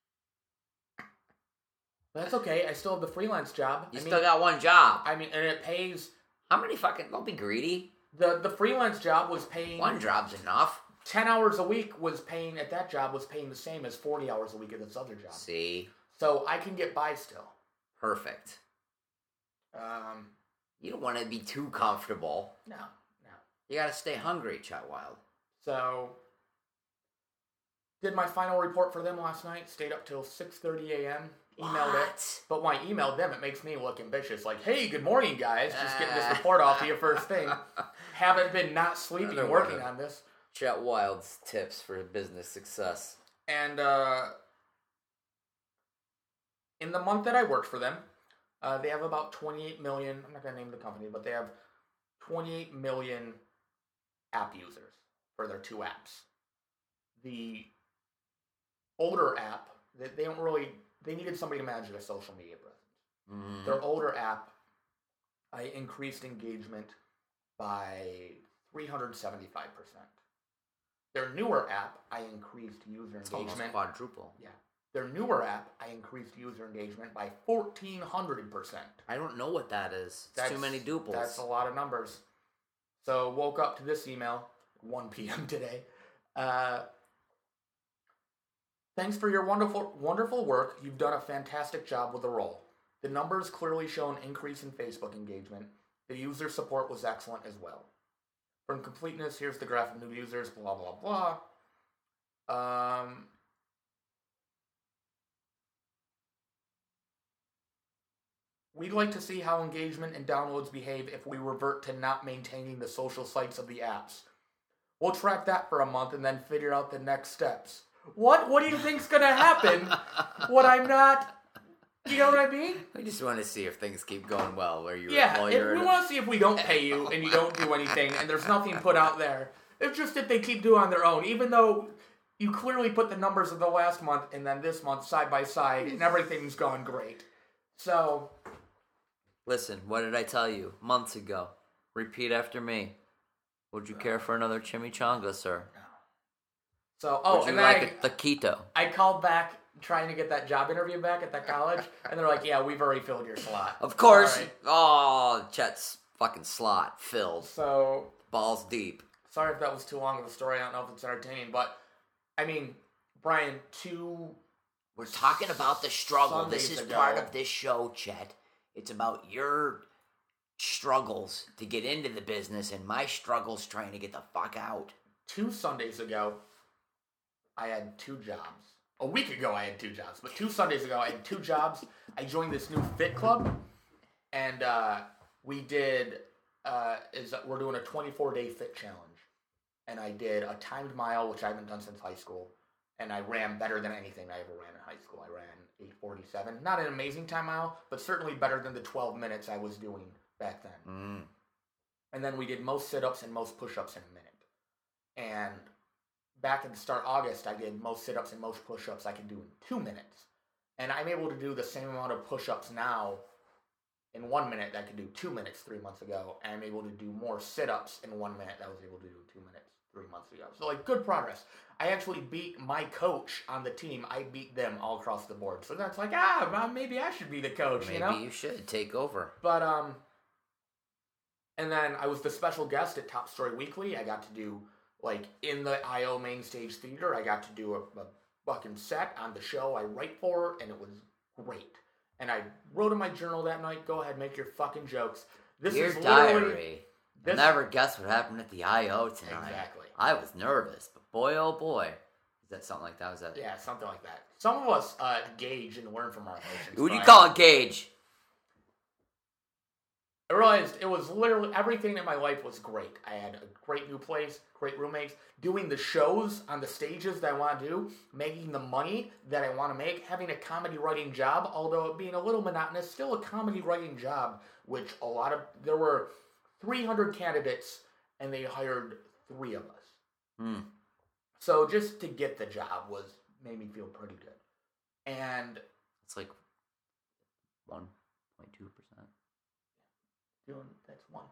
C: But that's okay. I still have the freelance job.
A: You still got one job.
C: I mean, and it pays.
A: How many fucking? Don't be greedy.
C: The freelance job was paying.
A: One job's enough.
C: 10 hours a week was paying at that job was paying the same as 40 hours a week at this other job.
A: See.
C: So I can get by still.
A: Perfect. You don't want to be too comfortable.
C: No.
A: You got to stay hungry, Chet Wild.
C: So. Did my final report for them last night. Stayed up till 6:30 a.m. Emailed it. But when I emailed them, it makes me look ambitious. Like, hey, good morning, guys. Just getting this report off to you first thing. Haven't been not sleeping working on this.
A: Chet Wild's tips for business success.
C: And in the month that I worked for them, they have about 28 million. I'm not going to name the company, but they have 28 million app users for their two apps. The older app, they needed somebody to manage their social media presence. Their older app, I increased engagement by 375%. Their newer app, I increased user engagement.
A: Almost quadruple.
C: Yeah. Their newer app, I increased user engagement by 1,400%.
A: I don't know what that is. It's too many duples.
C: That's a lot of numbers. So woke up to this email, 1 p.m. today. Thanks for your wonderful work. You've done a fantastic job with the role. The numbers clearly show an increase in Facebook engagement. The user support was excellent as well. From completeness, here's the graph of new users, blah, blah, blah. We'd like to see how engagement and downloads behave if we revert to not maintaining the social sites of the apps. We'll track that for a month and then figure out the next steps. What do you think's gonna happen when I'm not? You know what I mean?
A: We just want to see if things keep going well.
C: We want to see if we don't pay you and you don't do anything and there's nothing put out there. It's just if they keep doing on their own, even though you clearly put the numbers of the last month and then this month side by side and everything's going great. So,
A: listen, what did I tell you months ago? Repeat after me. Would you care for another chimichanga, sir?
C: No. So,
A: Would you like a taquito?
C: I called back trying to get that job interview back at that college, and they're like, yeah, we've already filled your slot.
A: Of course. Right. Oh, Chet's fucking slot filled.
C: So,
A: balls deep.
C: Sorry if that was too long of a story. I don't know if it's entertaining, but, I mean, Brian,
A: we're talking about the struggle. This is part of this show, Chet. It's about your struggles to get into the business and my struggles trying to get the fuck out.
C: 2 Sundays ago, I had 2 jobs. A week ago, I had 2 jobs. But 2 Sundays ago, I had 2 jobs. I joined this new fit club. And we're doing a 24-day fit challenge. And I did a timed mile, which I haven't done since high school. And I ran better than anything I ever ran in high school. I ran 8:47. Not an amazing time mile, but certainly better than the 12 minutes I was doing back then. And then we did most sit-ups and most push-ups in a minute. And back in the start August, I did most sit-ups and most push-ups I could do in 2 minutes. And I'm able to do the same amount of push-ups now in 1 minute that I could do 2 minutes 3 months ago. And I'm able to do more sit-ups in 1 minute that I was able to do in 2 minutes 3 months ago. So, good progress. I actually beat my coach on the team. I beat them all across the board. So that's like, maybe I should be the coach,
A: maybe you should take over.
C: But, and then I was the special guest at Top Story Weekly. I got to do, in the I.O. Main Stage Theater, I got to do a fucking set on the show I write for, and it was great. And I wrote in my journal that night, go ahead, make your fucking jokes. This
A: Dear
C: is literally...
A: diary. You'll never guess what happened at the I.O. tonight.
C: Exactly.
A: I was nervous, but boy, oh boy. Is that something like that? Was that?
C: Yeah, something like that. Some of us gauge and learn from our emotions.
A: What do you call it, gauge?
C: I realized it was literally everything in my life was great. I had a great new place, great roommates, doing the shows on the stages that I want to do, making the money that I want to make, having a comedy writing job, although it being a little monotonous, still a comedy writing job, which there were 300 candidates and they hired 3 of us. So just to get the job made me feel pretty good. And
A: it's like 1.2%.
C: That's 1%.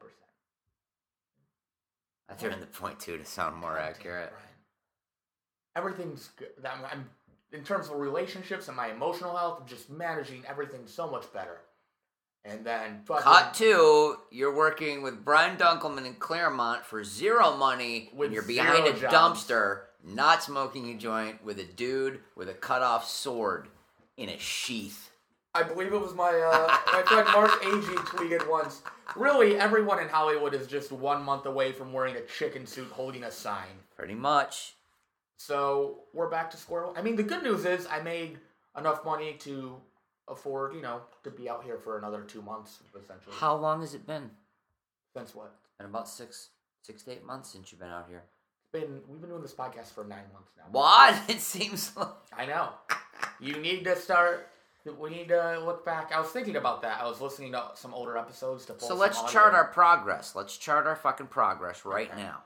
A: I threw in the 0.2 to sound more accurate.
C: Everything's good. I'm in terms of relationships and my emotional health, I'm just managing everything so much better. And then
A: Cut 2, you're working with Brian Dunkelman in Claremont for 0 money, and you're behind a dumpster, not smoking a joint, with a dude with a cut-off sword in a sheath.
C: I believe it was my friend Mark Agee tweeted once, really, everyone in Hollywood is just 1 month away from wearing a chicken suit holding a sign.
A: Pretty much.
C: So, we're back to square one. I mean, the good news is I made enough money to afford, to be out here for another 2 months, essentially.
A: How long has it been?
C: Since what?
A: It's been about 6 to 8 months since you've been out here.
C: We've been doing this podcast for 9 months now.
A: What? It seems like...
C: I know. You need to start... We need to look back. I was thinking about that. I was listening to some older episodes to pull.
A: So let's chart our progress. Let's chart our fucking progress right now.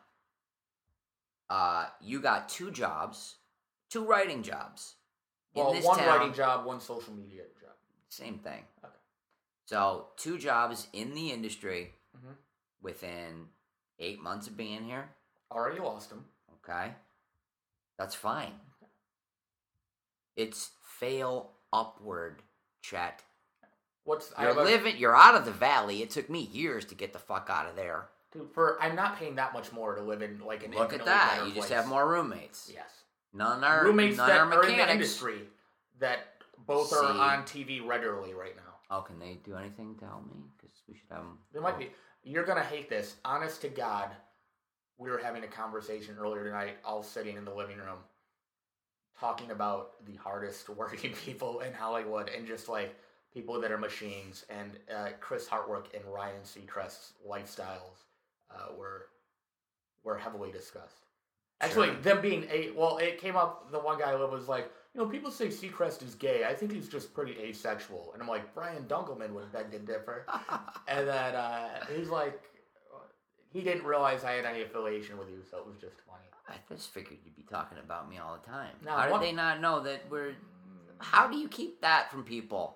A: You got 2 jobs, 2 writing jobs.
C: Well, one writing job, 1 social media job.
A: Same thing.
C: Okay.
A: So 2 jobs in the industry within 8 months of being here.
C: Already lost them.
A: Okay. That's fine. It's fail upward, Chet. You're out of the valley. It took me years to get the fuck out of there.
C: Dude, I'm not paying that much more to live in like an.
A: Look at that. You just have more roommates.
C: Yes.
A: None are
C: roommates
A: none
C: that
A: are mechanics.
C: in the industry that both are on TV regularly right now.
A: Oh, can they do anything to help me? Because we should have them.
C: There might be. You're gonna hate this. Honest to God, we were having a conversation earlier tonight, all sitting in the living room, talking about the hardest working people in Hollywood and just like people that are machines, and Chris Hartwick and Ryan Seacrest's lifestyles were heavily discussed. Actually, them being it came up, the one guy was like, people say Seacrest is gay. I think he's just pretty asexual. And I'm like, Brian Dunkelman would beg to differ. And then he's like, he didn't realize I had any affiliation with you, so it was just funny.
A: I just figured you'd be talking about me all the time.
C: Now,
A: how did they not know that we're... How do you keep that from people?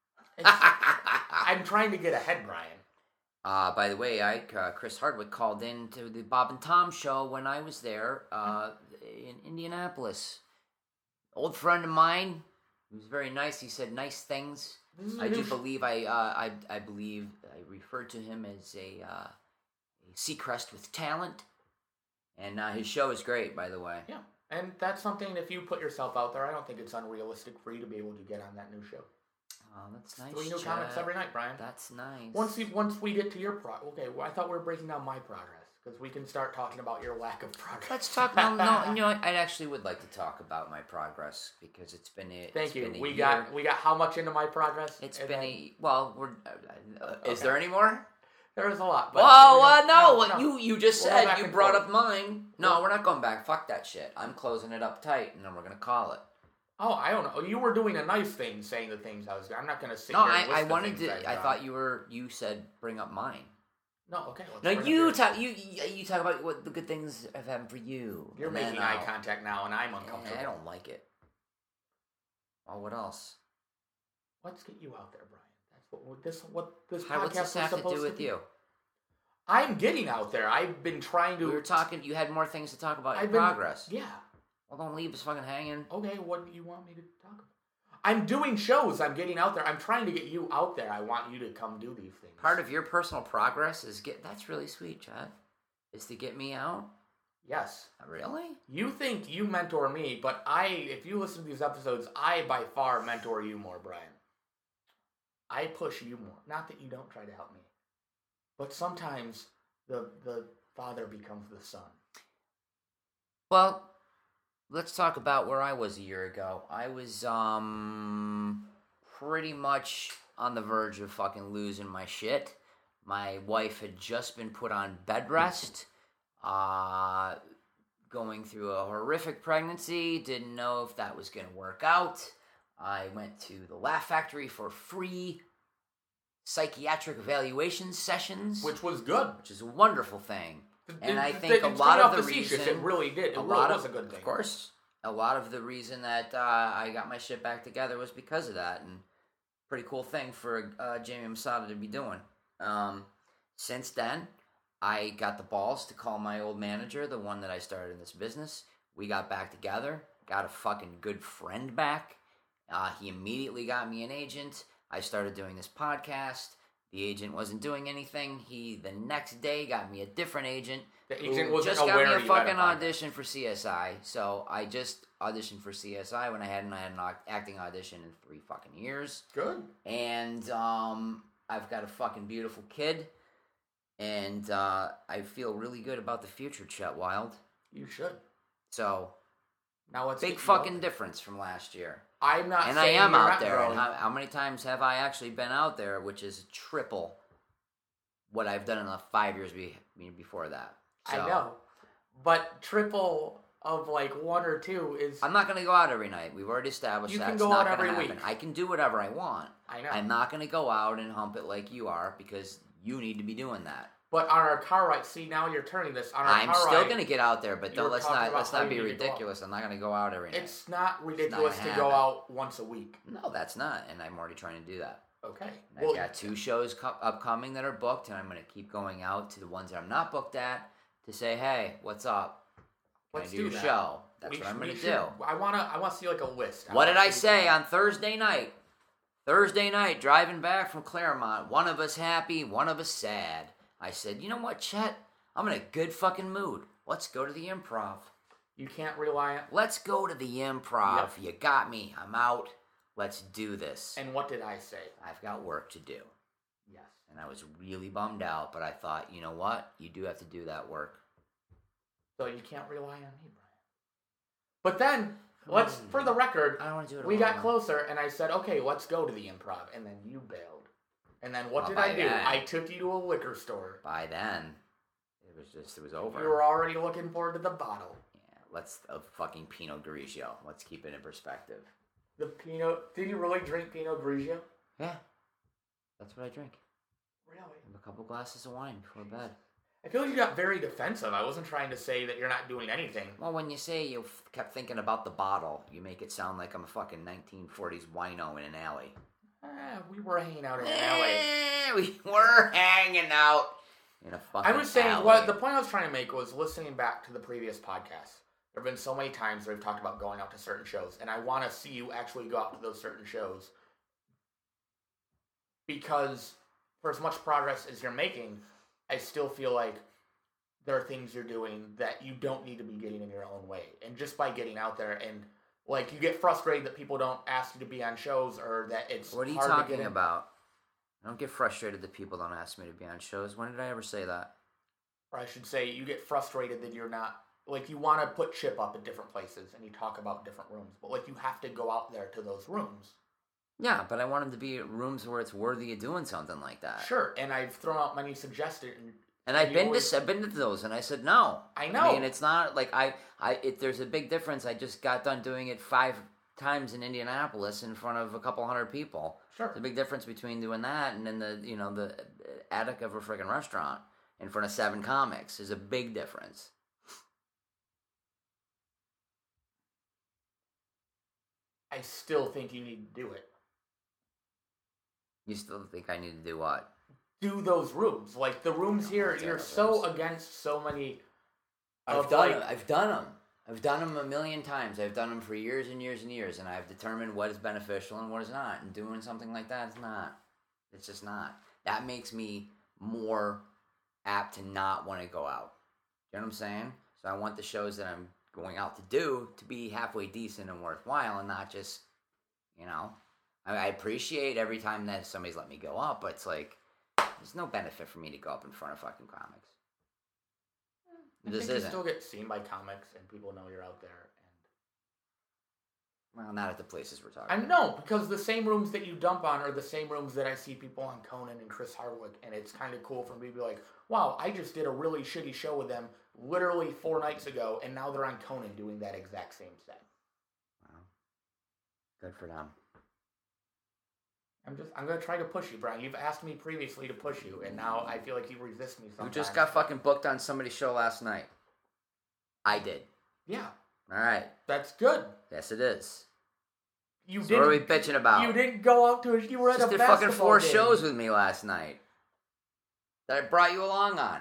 C: I'm trying to get ahead, Brian.
A: By the way, Chris Hardwick called in to the Bob and Tom show when I was there in Indianapolis. Old friend of mine. He was very nice. He said nice things. I do believe I believe I referred to him as a Seacrest with talent. And his show is great, by the way.
C: Yeah, and that's something, if you put yourself out there, I don't think it's unrealistic for you to be able to get on that new show.
A: Oh, that's nice.
C: 3 new comics every night, Brian.
A: That's nice.
C: Once we get to your I thought we were breaking down my progress, because we can start talking about your lack of progress.
A: Let's talk. No, I actually would like to talk about my progress, because it's been a.
C: Thank you. We
A: year.
C: got how much into my progress?
A: It's been we're. Is there any more?
C: There is a lot.
A: But no. You just said you brought up mine. No, we're not going back. Fuck that shit. I'm closing it up tight, and then we're gonna call it.
C: Oh, I don't know. You were doing a nice thing, saying the things I was doing. I'm not gonna say.
A: No, I wanted to. I thought you said bring up mine.
C: No, okay.
A: No, you talk. You talk about what the good things have happened for you.
C: You're making eye contact now, and I'm uncomfortable.
A: I don't like it. Oh, what else?
C: Let's get you out there, Brian. That's what this
A: podcast
C: is supposed to be.
A: What's this have to do with you?
C: I'm getting out there. I've been trying to...
A: We were talking... You had more things to talk about in progress.
C: Yeah.
A: Well, don't leave us fucking hanging.
C: Okay, what do you want me to talk about? I'm doing shows. I'm getting out there. I'm trying to get you out there. I want you to come do these things.
A: Part of your personal progress is That's really sweet, Chad. Is to get me out?
C: Yes.
A: Really?
C: You think you mentor me, but if you listen to these episodes, I by far mentor you more, Brian. I push you more. Not that you don't try to help me. But sometimes the father becomes the son.
A: Well, let's talk about where I was a year ago. I was pretty much on the verge of fucking losing my shit. My wife had just been put on bed rest, going through a horrific pregnancy, didn't know if that was going to work out. I went to the Laugh Factory for free psychiatric evaluation sessions.
C: Which was good.
A: Which is a wonderful thing. And I think
C: It's
A: a lot of the
C: facetious.
A: reason...
C: It really did. It really was a good thing.
A: Of course. A lot of the reason that I got my shit back together was because of that. And pretty cool thing for Jamie Masada to be doing. Since then, I got the balls to call my old manager, the one that I started in this business. We got back together. Got a fucking good friend back. He immediately got me an agent. I started doing this podcast. The agent wasn't doing anything. He, the next day, got me a different agent.
C: The agent wasn't
A: just
C: aware
A: got me a
C: you had
A: fucking
C: a podcast.
A: audition for CSI. So I just auditioned for CSI when I hadn't had an acting audition in 3 fucking years.
C: Good.
A: And I've got a fucking beautiful kid. And I feel really good about the future, Chet Wild.
C: You should.
A: So,
C: Now let's
A: big
C: get you
A: fucking
C: out.
A: difference from last year.
C: I'm not
A: And I
C: saying
A: am
C: you're
A: out
C: not
A: there.
C: growing.
A: And how many times have I actually been out there, which is triple what I've done in the 5 years before that. So,
C: I know. But triple of like 1 or 2 is...
A: I'm not going to go out every night. We've already established
C: You
A: that.
C: can
A: It's
C: go
A: not
C: out
A: gonna
C: every
A: happen.
C: week.
A: I can do whatever I want.
C: I know.
A: I'm not going to go out and hump it like you are because you need to be doing that.
C: But on our car ride, see, now you're turning this. On our
A: I'm
C: car
A: still
C: ride,
A: going to get out there, but
C: you were
A: let's
C: talking
A: not
C: about how
A: be
C: you need to go out.
A: ridiculous. I'm not going to go out every night.
C: It's not ridiculous
A: gonna
C: to go
A: happen.
C: out once a week.
A: No, that's not, and I'm already trying to do that.
C: Okay.
A: And I've got 2 shows upcoming that are booked, and I'm going to keep going out to the ones that I'm not booked at to say, hey, what's up? Can
C: Let's
A: I do a
C: that.
A: show? That's what I'm
C: We
A: going to
C: should-
A: do.
C: I want to see like a list.
A: What did I say on Thursday night? Thursday night, driving back from Claremont, one of us happy, one of us sad. I said, you know what, Chet? I'm in a good fucking mood. Let's go to the Improv.
C: You can't rely on...
A: Let's go to the Improv.
C: Yep.
A: You got me. I'm out. Let's do this.
C: And what did I say?
A: I've got work to do.
C: Yes.
A: And I was really bummed out, but I thought, you know what? You do have to do that work.
C: So you can't rely on me, Brian. But then, let's, for the record,
A: I don't want to do it
C: we
A: alone.
C: got closer, and I said, okay, let's go to the Improv. And then you bailed. And then what
A: Well,
C: did
A: by
C: I do?
A: then-
C: I took you to a liquor store.
A: By then, it was over.
C: You were already looking forward to the bottle.
A: Yeah, let's a fucking Pinot Grigio. Let's keep it in perspective.
C: The Pinot... Did you really drink Pinot Grigio?
A: Yeah, that's what I drink.
C: Really?
A: Have a couple glasses of wine before bed.
C: I feel like you got very defensive. I wasn't trying to say that you're not doing anything.
A: Well, when you say you kept thinking about the bottle, you make it sound like I'm a fucking 1940s wino in an alley.
C: We were hanging out in an alley.
A: We were hanging out in a fucking
C: I was saying,
A: alley.
C: what the point I was trying to make was listening back to the previous podcast. There have been so many times that we've talked about going out to certain shows, and I want to see you actually go out to those certain shows. Because for as much progress as you're making, I still feel like there are things you're doing that you don't need to be getting in your own way. And just by getting out there and, like, you get frustrated that people don't ask you to be on shows or that it's
A: What are you
C: hard to
A: talking
C: get in.
A: about? I don't get frustrated that people don't ask me to be on shows. When did I ever say that?
C: Or I should say, you get frustrated that you're not, like, you want to put Chip up at different places and you talk about different rooms, but, like, you have to go out there to those rooms.
A: Yeah, but I want them to be rooms where it's worthy of doing something like that.
C: Sure, and I've thrown out many suggestions.
A: And I've
C: you
A: been
C: always-
A: to those, and I said no.
C: I know.
A: I mean, it's not like there's a big difference. I just got done doing it 5 times in Indianapolis in front of a couple hundred people.
C: Sure.
A: There's a big difference between doing that and in the attic of a freaking restaurant in front of 7 comics. There's a big difference.
C: I still think you need to do it.
A: You still think I need to do what?
C: Do those rooms. Like, the rooms here,
A: do
C: you're
A: those
C: so
A: rooms.
C: against so many...
A: I've
C: of,
A: done
C: like-
A: them. I've done them. I've done them a million times. I've done them for years and years and years, and I've determined what is beneficial and what is not. And doing something like that is not. It's just not. That makes me more apt to not want to go out. You know what I'm saying? So I want the shows that I'm going out to do to be halfway decent and worthwhile, and not just, I appreciate every time that somebody's let me go up, but it's like, there's no benefit for me to go up in front of fucking comics.
C: I think you still get seen by comics, and people know you're out there.
A: Well, not at the places we're talking
C: I
A: about.
C: know, because the same rooms that you dump on are the same rooms that I see people on Conan and Chris Hardwick, and it's kind of cool for me to be like, wow, I just did a really shitty show with them literally 4 nights ago, and now they're on Conan doing that exact same set.
A: Wow. Good for them.
C: I'm going to try to push you, Brian. You've asked me previously to push you, and now I feel like you resist me sometimes.
A: Who just got fucking booked on somebody's show last night? I did.
C: Yeah.
A: All right.
C: That's good.
A: Yes, it is.
C: So
A: what are we bitching about?
C: You didn't go out to you were at a basketball
A: did fucking 4
C: game.
A: shows with me last night that I brought you along on.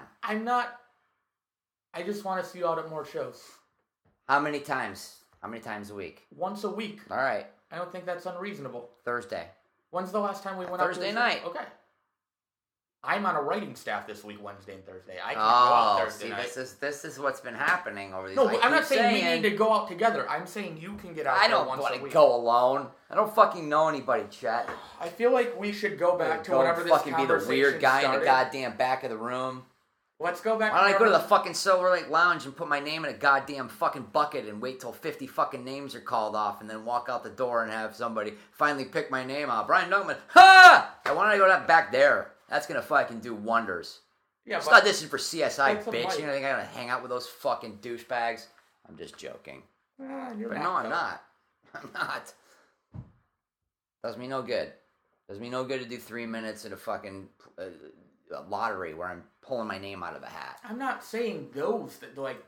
C: I just want to see you out at more shows.
A: How many times? How many times a week?
C: Once a week.
A: All right.
C: I don't think that's unreasonable.
A: Thursday.
C: When's the last time we went out to
A: Thursday night.
C: Okay. I'm on a writing staff this week, Wednesday and Thursday. I can't go out Thursday night.
A: This is what's been happening over these.
C: No, I'm not saying we need to go out together. I'm saying you can get out there once a week.
A: I don't want to go alone. I don't fucking know anybody, Chet.
C: I feel like we should go back to whenever this
A: fucking be the weird guy
C: started.
A: in the goddamn back of the room.
C: Let's go back.
A: Why don't I go to the fucking Silver Lake Lounge and put my name in a goddamn fucking bucket and wait till 50 fucking names are called off and then walk out the door and have somebody finally pick my name out. Brian Dunkman. Ha! I want to go back there. That's gonna fucking do wonders.
C: Yeah,
A: it's not this is for CSI, bitch.
C: Light.
A: You know, think I gotta hang out with those fucking douchebags? I'm just joking.
C: But
A: I'm not. I'm not. Does me no good. Does me no good to do 3 minutes at a fucking lottery where I'm pulling my name out of a hat.
C: I'm not saying those that like.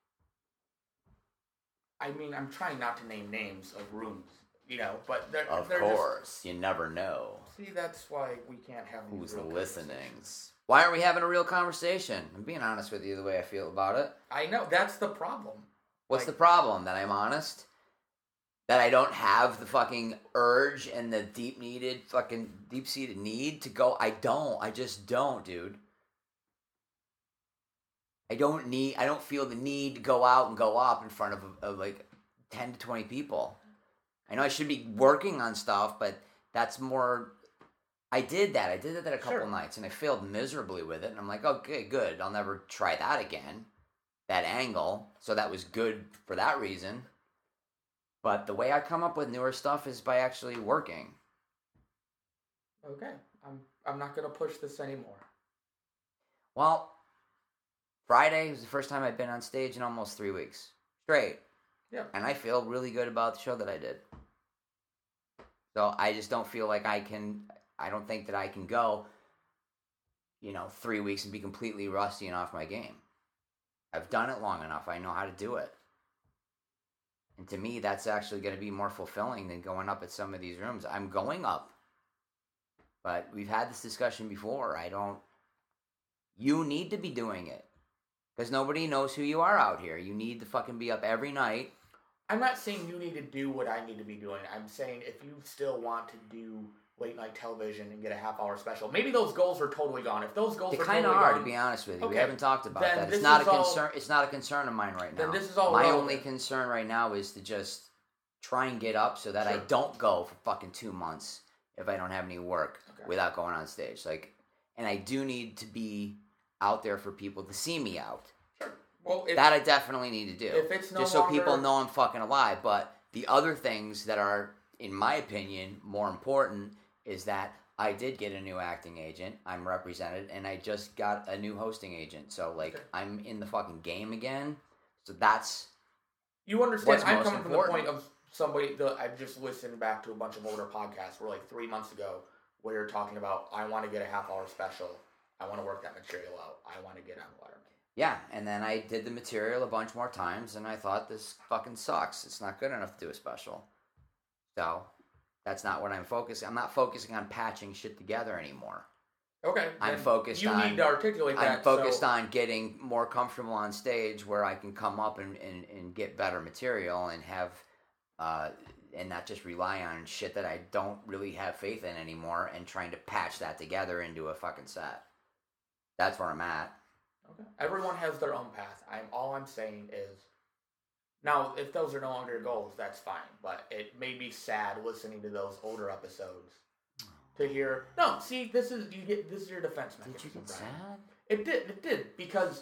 C: I mean, I'm trying not to name names of rooms, you know, but they're
A: of
C: they're
A: course,
C: just,
A: you never know.
C: See, that's why we can't have these
A: who's
C: real
A: listening. Why aren't we having a real conversation? I'm being honest with you the way I feel about it.
C: I know that's the problem.
A: What's the problem? That I'm honest? That I don't have the fucking urge and the deep-seated need to go? I don't. I just don't, dude. I don't feel the need to go out and go up in front of like 10 to 20 people. I know I should be working on stuff, but that's more... I did that a couple nights, and I failed miserably with it, and I'm like, okay, good. I'll never try that again. That angle. So that was good for that reason. But the way I come up with newer stuff is by actually working.
C: Okay. I'm not going to push this anymore.
A: Well, Friday was the first time I've been on stage in almost 3 weeks. Straight.
C: Yeah.
A: And I feel really good about the show that I did. So I just don't feel like I don't think that I can go, 3 weeks and be completely rusty and off my game. I've done it long enough. I know how to do it. And to me, that's actually going to be more fulfilling than going up at some of these rooms. I'm going up. But we've had this discussion before. You need to be doing it. Because nobody knows who you are out here. You need to fucking be up every night.
C: I'm not saying you need to do what I need to be doing. I'm saying if you still want to do late night television and get a half-hour special, maybe those goals are totally gone. If those goals are totally gone... They kind of are,
A: to be honest with you.
C: Okay.
A: We haven't talked about
C: Then
A: that. It's not a concern of mine right now.
C: Then this is all
A: My
C: relevant.
A: only concern right now is to just try and get up so that I don't go for fucking 2 months if I don't have any work without going on stage. And I do need to be out there for people to see me out.
C: Sure. Well,
A: that I definitely need to do.
C: If it's no
A: just so people know I'm fucking alive. But the other things that are, in my opinion, more important is that I did get a new acting agent. I'm represented, and I just got a new hosting agent. So, I'm in the fucking game again. So that's...
C: You understand, I'm coming from the
A: important.
C: point of somebody that I've just listened back to a bunch of older podcasts where 3 months ago where you're talking about, I want to get a half-hour special. I want to work that material out. I want to get on Letterman.
A: Yeah, and then I did the material a bunch more times, and I thought, this fucking sucks. It's not good enough to do a special. So... that's not what I'm focusing. I'm not focusing on patching shit together anymore.
C: Okay.
A: I'm focused
C: on... You need to articulate that.
A: I'm focused on getting more comfortable on stage where I can come up and get better material and have... and not just rely on shit that I don't really have faith in anymore and trying to patch that together into a fucking set. That's where I'm at.
C: Okay. Everyone has their own path. All I'm saying is... Now, if those are no longer your goals, that's fine. But it made me sad listening to those older episodes to hear. No, see, this is your defense mechanism.
A: Did you get
C: Brian.
A: sad?
C: It did because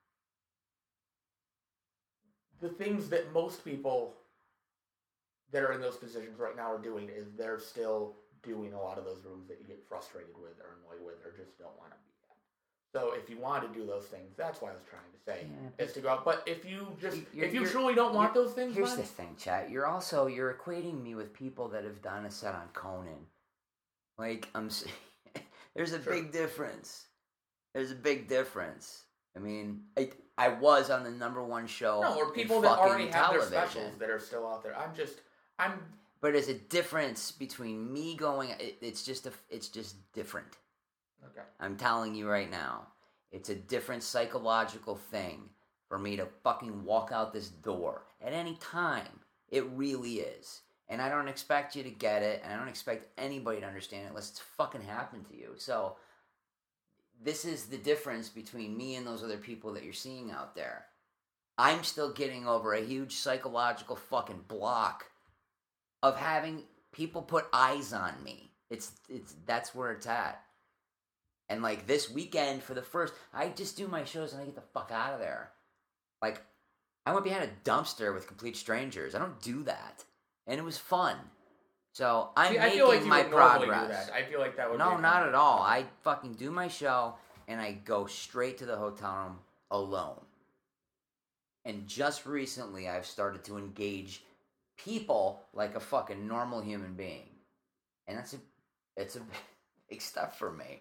C: the things that most people that are in those positions right now are doing is they're still doing a lot of those rooms that you get frustrated with or annoyed with or just don't want to be at. So if you want to do those things, that's what I was trying to say, is to go out. But if you truly don't want those things,
A: here's the thing, chat. You're equating me with people that have done a set on Conan. Like, there's a big difference. There's a big difference. I mean, I was on the #1 show.
C: No, or people that already have
A: television.
C: their specials that are still out there.
A: But there's a difference between me going. It's just different.
C: Okay.
A: I'm telling you right now, it's a different psychological thing for me to fucking walk out this door at any time. It really is. And I don't expect you to get it, and I don't expect anybody to understand it unless it's fucking happened to you. So, this is the difference between me and those other people that you're seeing out there. I'm still getting over a huge psychological fucking block of having people put eyes on me. That's where it's at. And like this weekend I just do my shows and I get the fuck out of there. Like, I went behind a dumpster with complete strangers. I don't do that. And it was fun. So I'm making my progress.
C: I feel like that would
A: No, not at all. I fucking do my show and I go straight to the hotel room alone. And just recently I've started to engage people like a fucking normal human being. And it's a big step for me.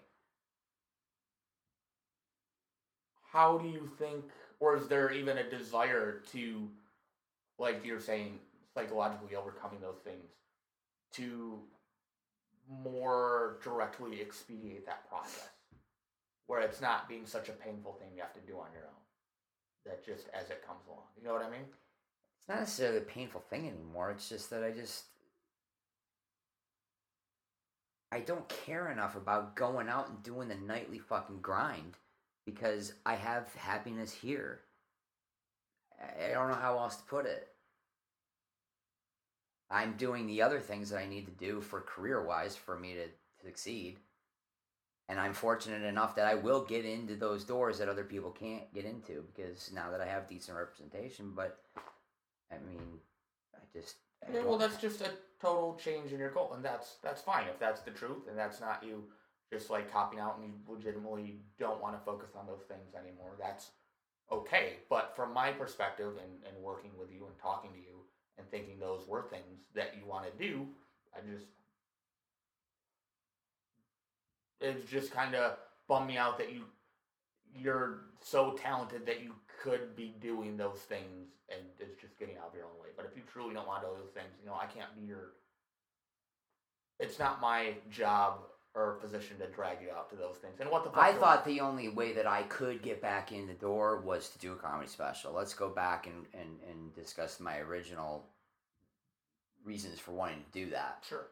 C: How do you think, or is there even a desire to, like you're saying, psychologically overcoming those things, to more directly expedite that process, where it's not being such a painful thing you have to do on your own, that just as it comes along, you know what I mean?
A: It's not necessarily a painful thing anymore. It's just that I don't care enough about going out and doing the nightly fucking grind because I have happiness here. I don't know how else to put it. I'm doing the other things that I need to do for career-wise for me to succeed. And I'm fortunate enough that I will get into those doors that other people can't get into because now that I have decent representation. But, I mean,
C: that's just a total change in your goal. And that's fine if that's the truth and that's not you just like copping out and you legitimately don't want to focus on those things anymore. That's okay. But from my perspective and working with you and talking to you, and thinking those were things that you want to do, it's just kind of bummed me out that you're so talented that you could be doing those things and it's just getting out of your own way. But if you truly don't want to do those things, I can't be it's not my job or position to drag you out to those things. And what the fuck?
A: I thought the only way that I could get back in the door was to do a comedy special. Let's go back and discuss my original reasons for wanting to do that.
C: Sure.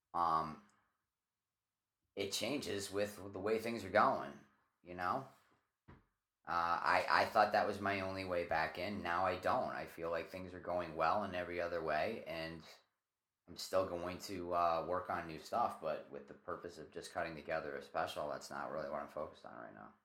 A: It changes with the way things are going, I thought that was my only way back in. Now I don't. I feel like things are going well in every other way, and I'm still going to work on new stuff, but with the purpose of just cutting together a special, that's not really what I'm focused on right now.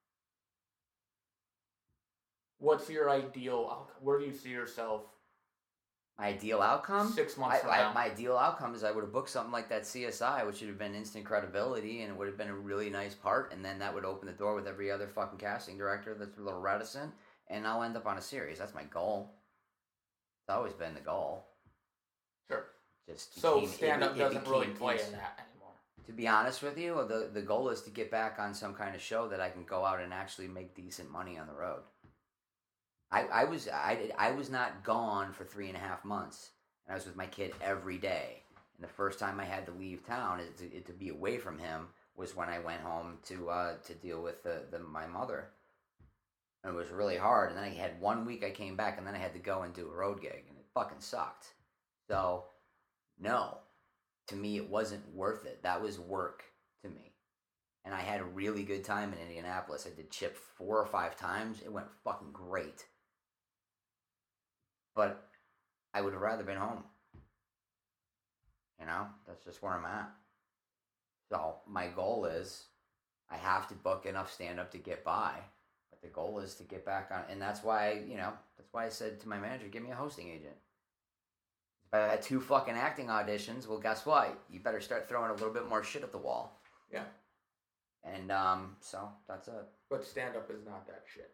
C: What's your ideal? Where do you see yourself?
A: My ideal outcome?
C: 6 months from now.
A: My ideal outcome is I would have booked something like that CSI, which would have been instant credibility, and it would have been a really nice part, and then that would open the door with every other fucking casting director that's a little reticent, and I'll end up on a series. That's my goal. It's always been the goal.
C: Sure. So stand-up doesn't really play in that anymore.
A: To be honest with you, the goal is to get back on some kind of show that I can go out and actually make decent money on the road. I was not gone for 3.5 months, and I was with my kid every day. And the first time I had to leave town to be away from him was when I went home to deal with my mother. And it was really hard. And then I had 1 week I came back, and then I had to go and do a road gig, and it fucking sucked. So, no, to me it wasn't worth it. That was work to me. And I had a really good time in Indianapolis. I did Chip 4 or 5 times. It went fucking great. But I would have rather been home. You know, that's just where I'm at. So my goal is, I have to book enough stand-up to get by. But the goal is to get back on, and that's why, that's why I said to my manager, give me a hosting agent. If I had 2 fucking acting auditions, well, guess what? You better start throwing a little bit more shit at the wall.
C: Yeah.
A: And, so, that's it.
C: But stand-up is not that shit.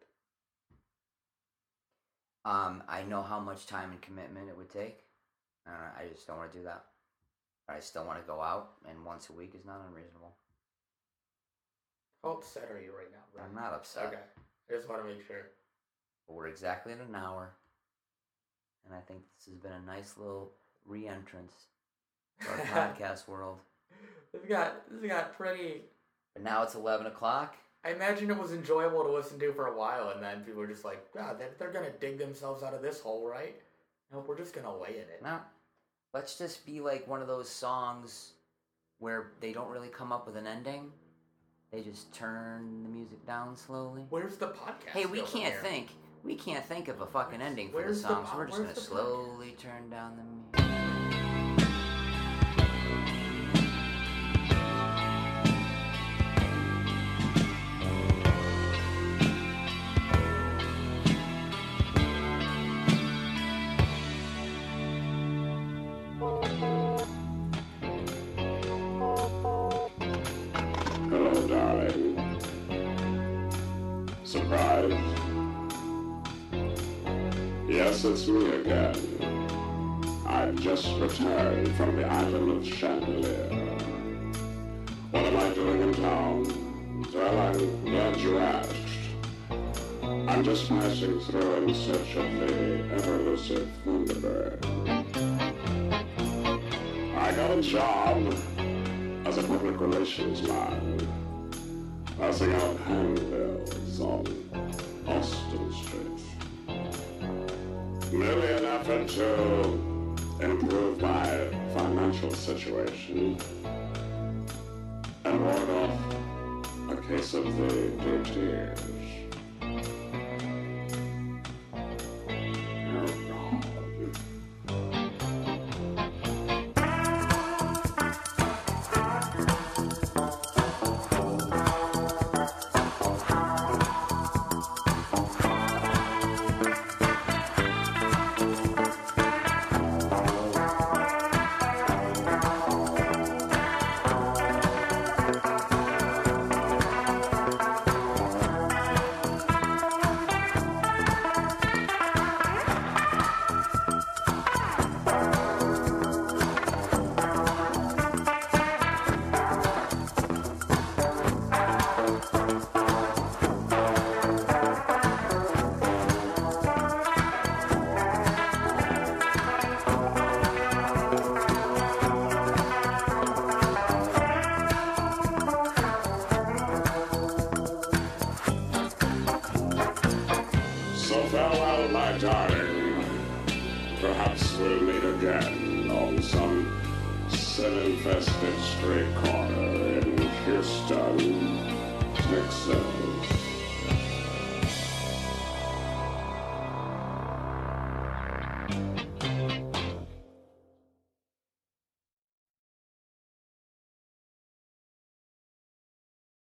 A: I know how much time and commitment it would take. I just don't want to do that. I still want to go out, and once a week is not unreasonable.
C: How upset are you right now, bro?
A: I'm not upset.
C: Okay. I just want to make sure.
A: But we're exactly at an hour. And I think this has been a nice little re-entrance to our podcast world.
C: This got pretty...
A: But now it's 11 o'clock.
C: I imagine it was enjoyable to listen to for a while, and then people were just like, God, they're going to dig themselves out of this hole, right? Nope, we're just going to lay in it.
A: No. Let's just be like one of those songs where they don't really come up with an ending. They just turn the music down slowly.
C: Where's the podcast?
A: Hey, we can't think of a fucking ending for the song, so we're just going to slowly turn down the music.
B: Hello, darling. Surprise? Yes, it's me again. I've just returned from the island of Chandelier. What am I doing in town? Well, I'm glad you asked. I'm just passing through in search of the ever-elusive Thunderbird. I got a job as a public relations man, passing out handbills on Austin Street. Merely an effort to improve my financial situation and ward off a case of the blue tears. Oh, God. So farewell, my darling. Perhaps we'll meet again on some sin-infested street corner in Houston, Texas.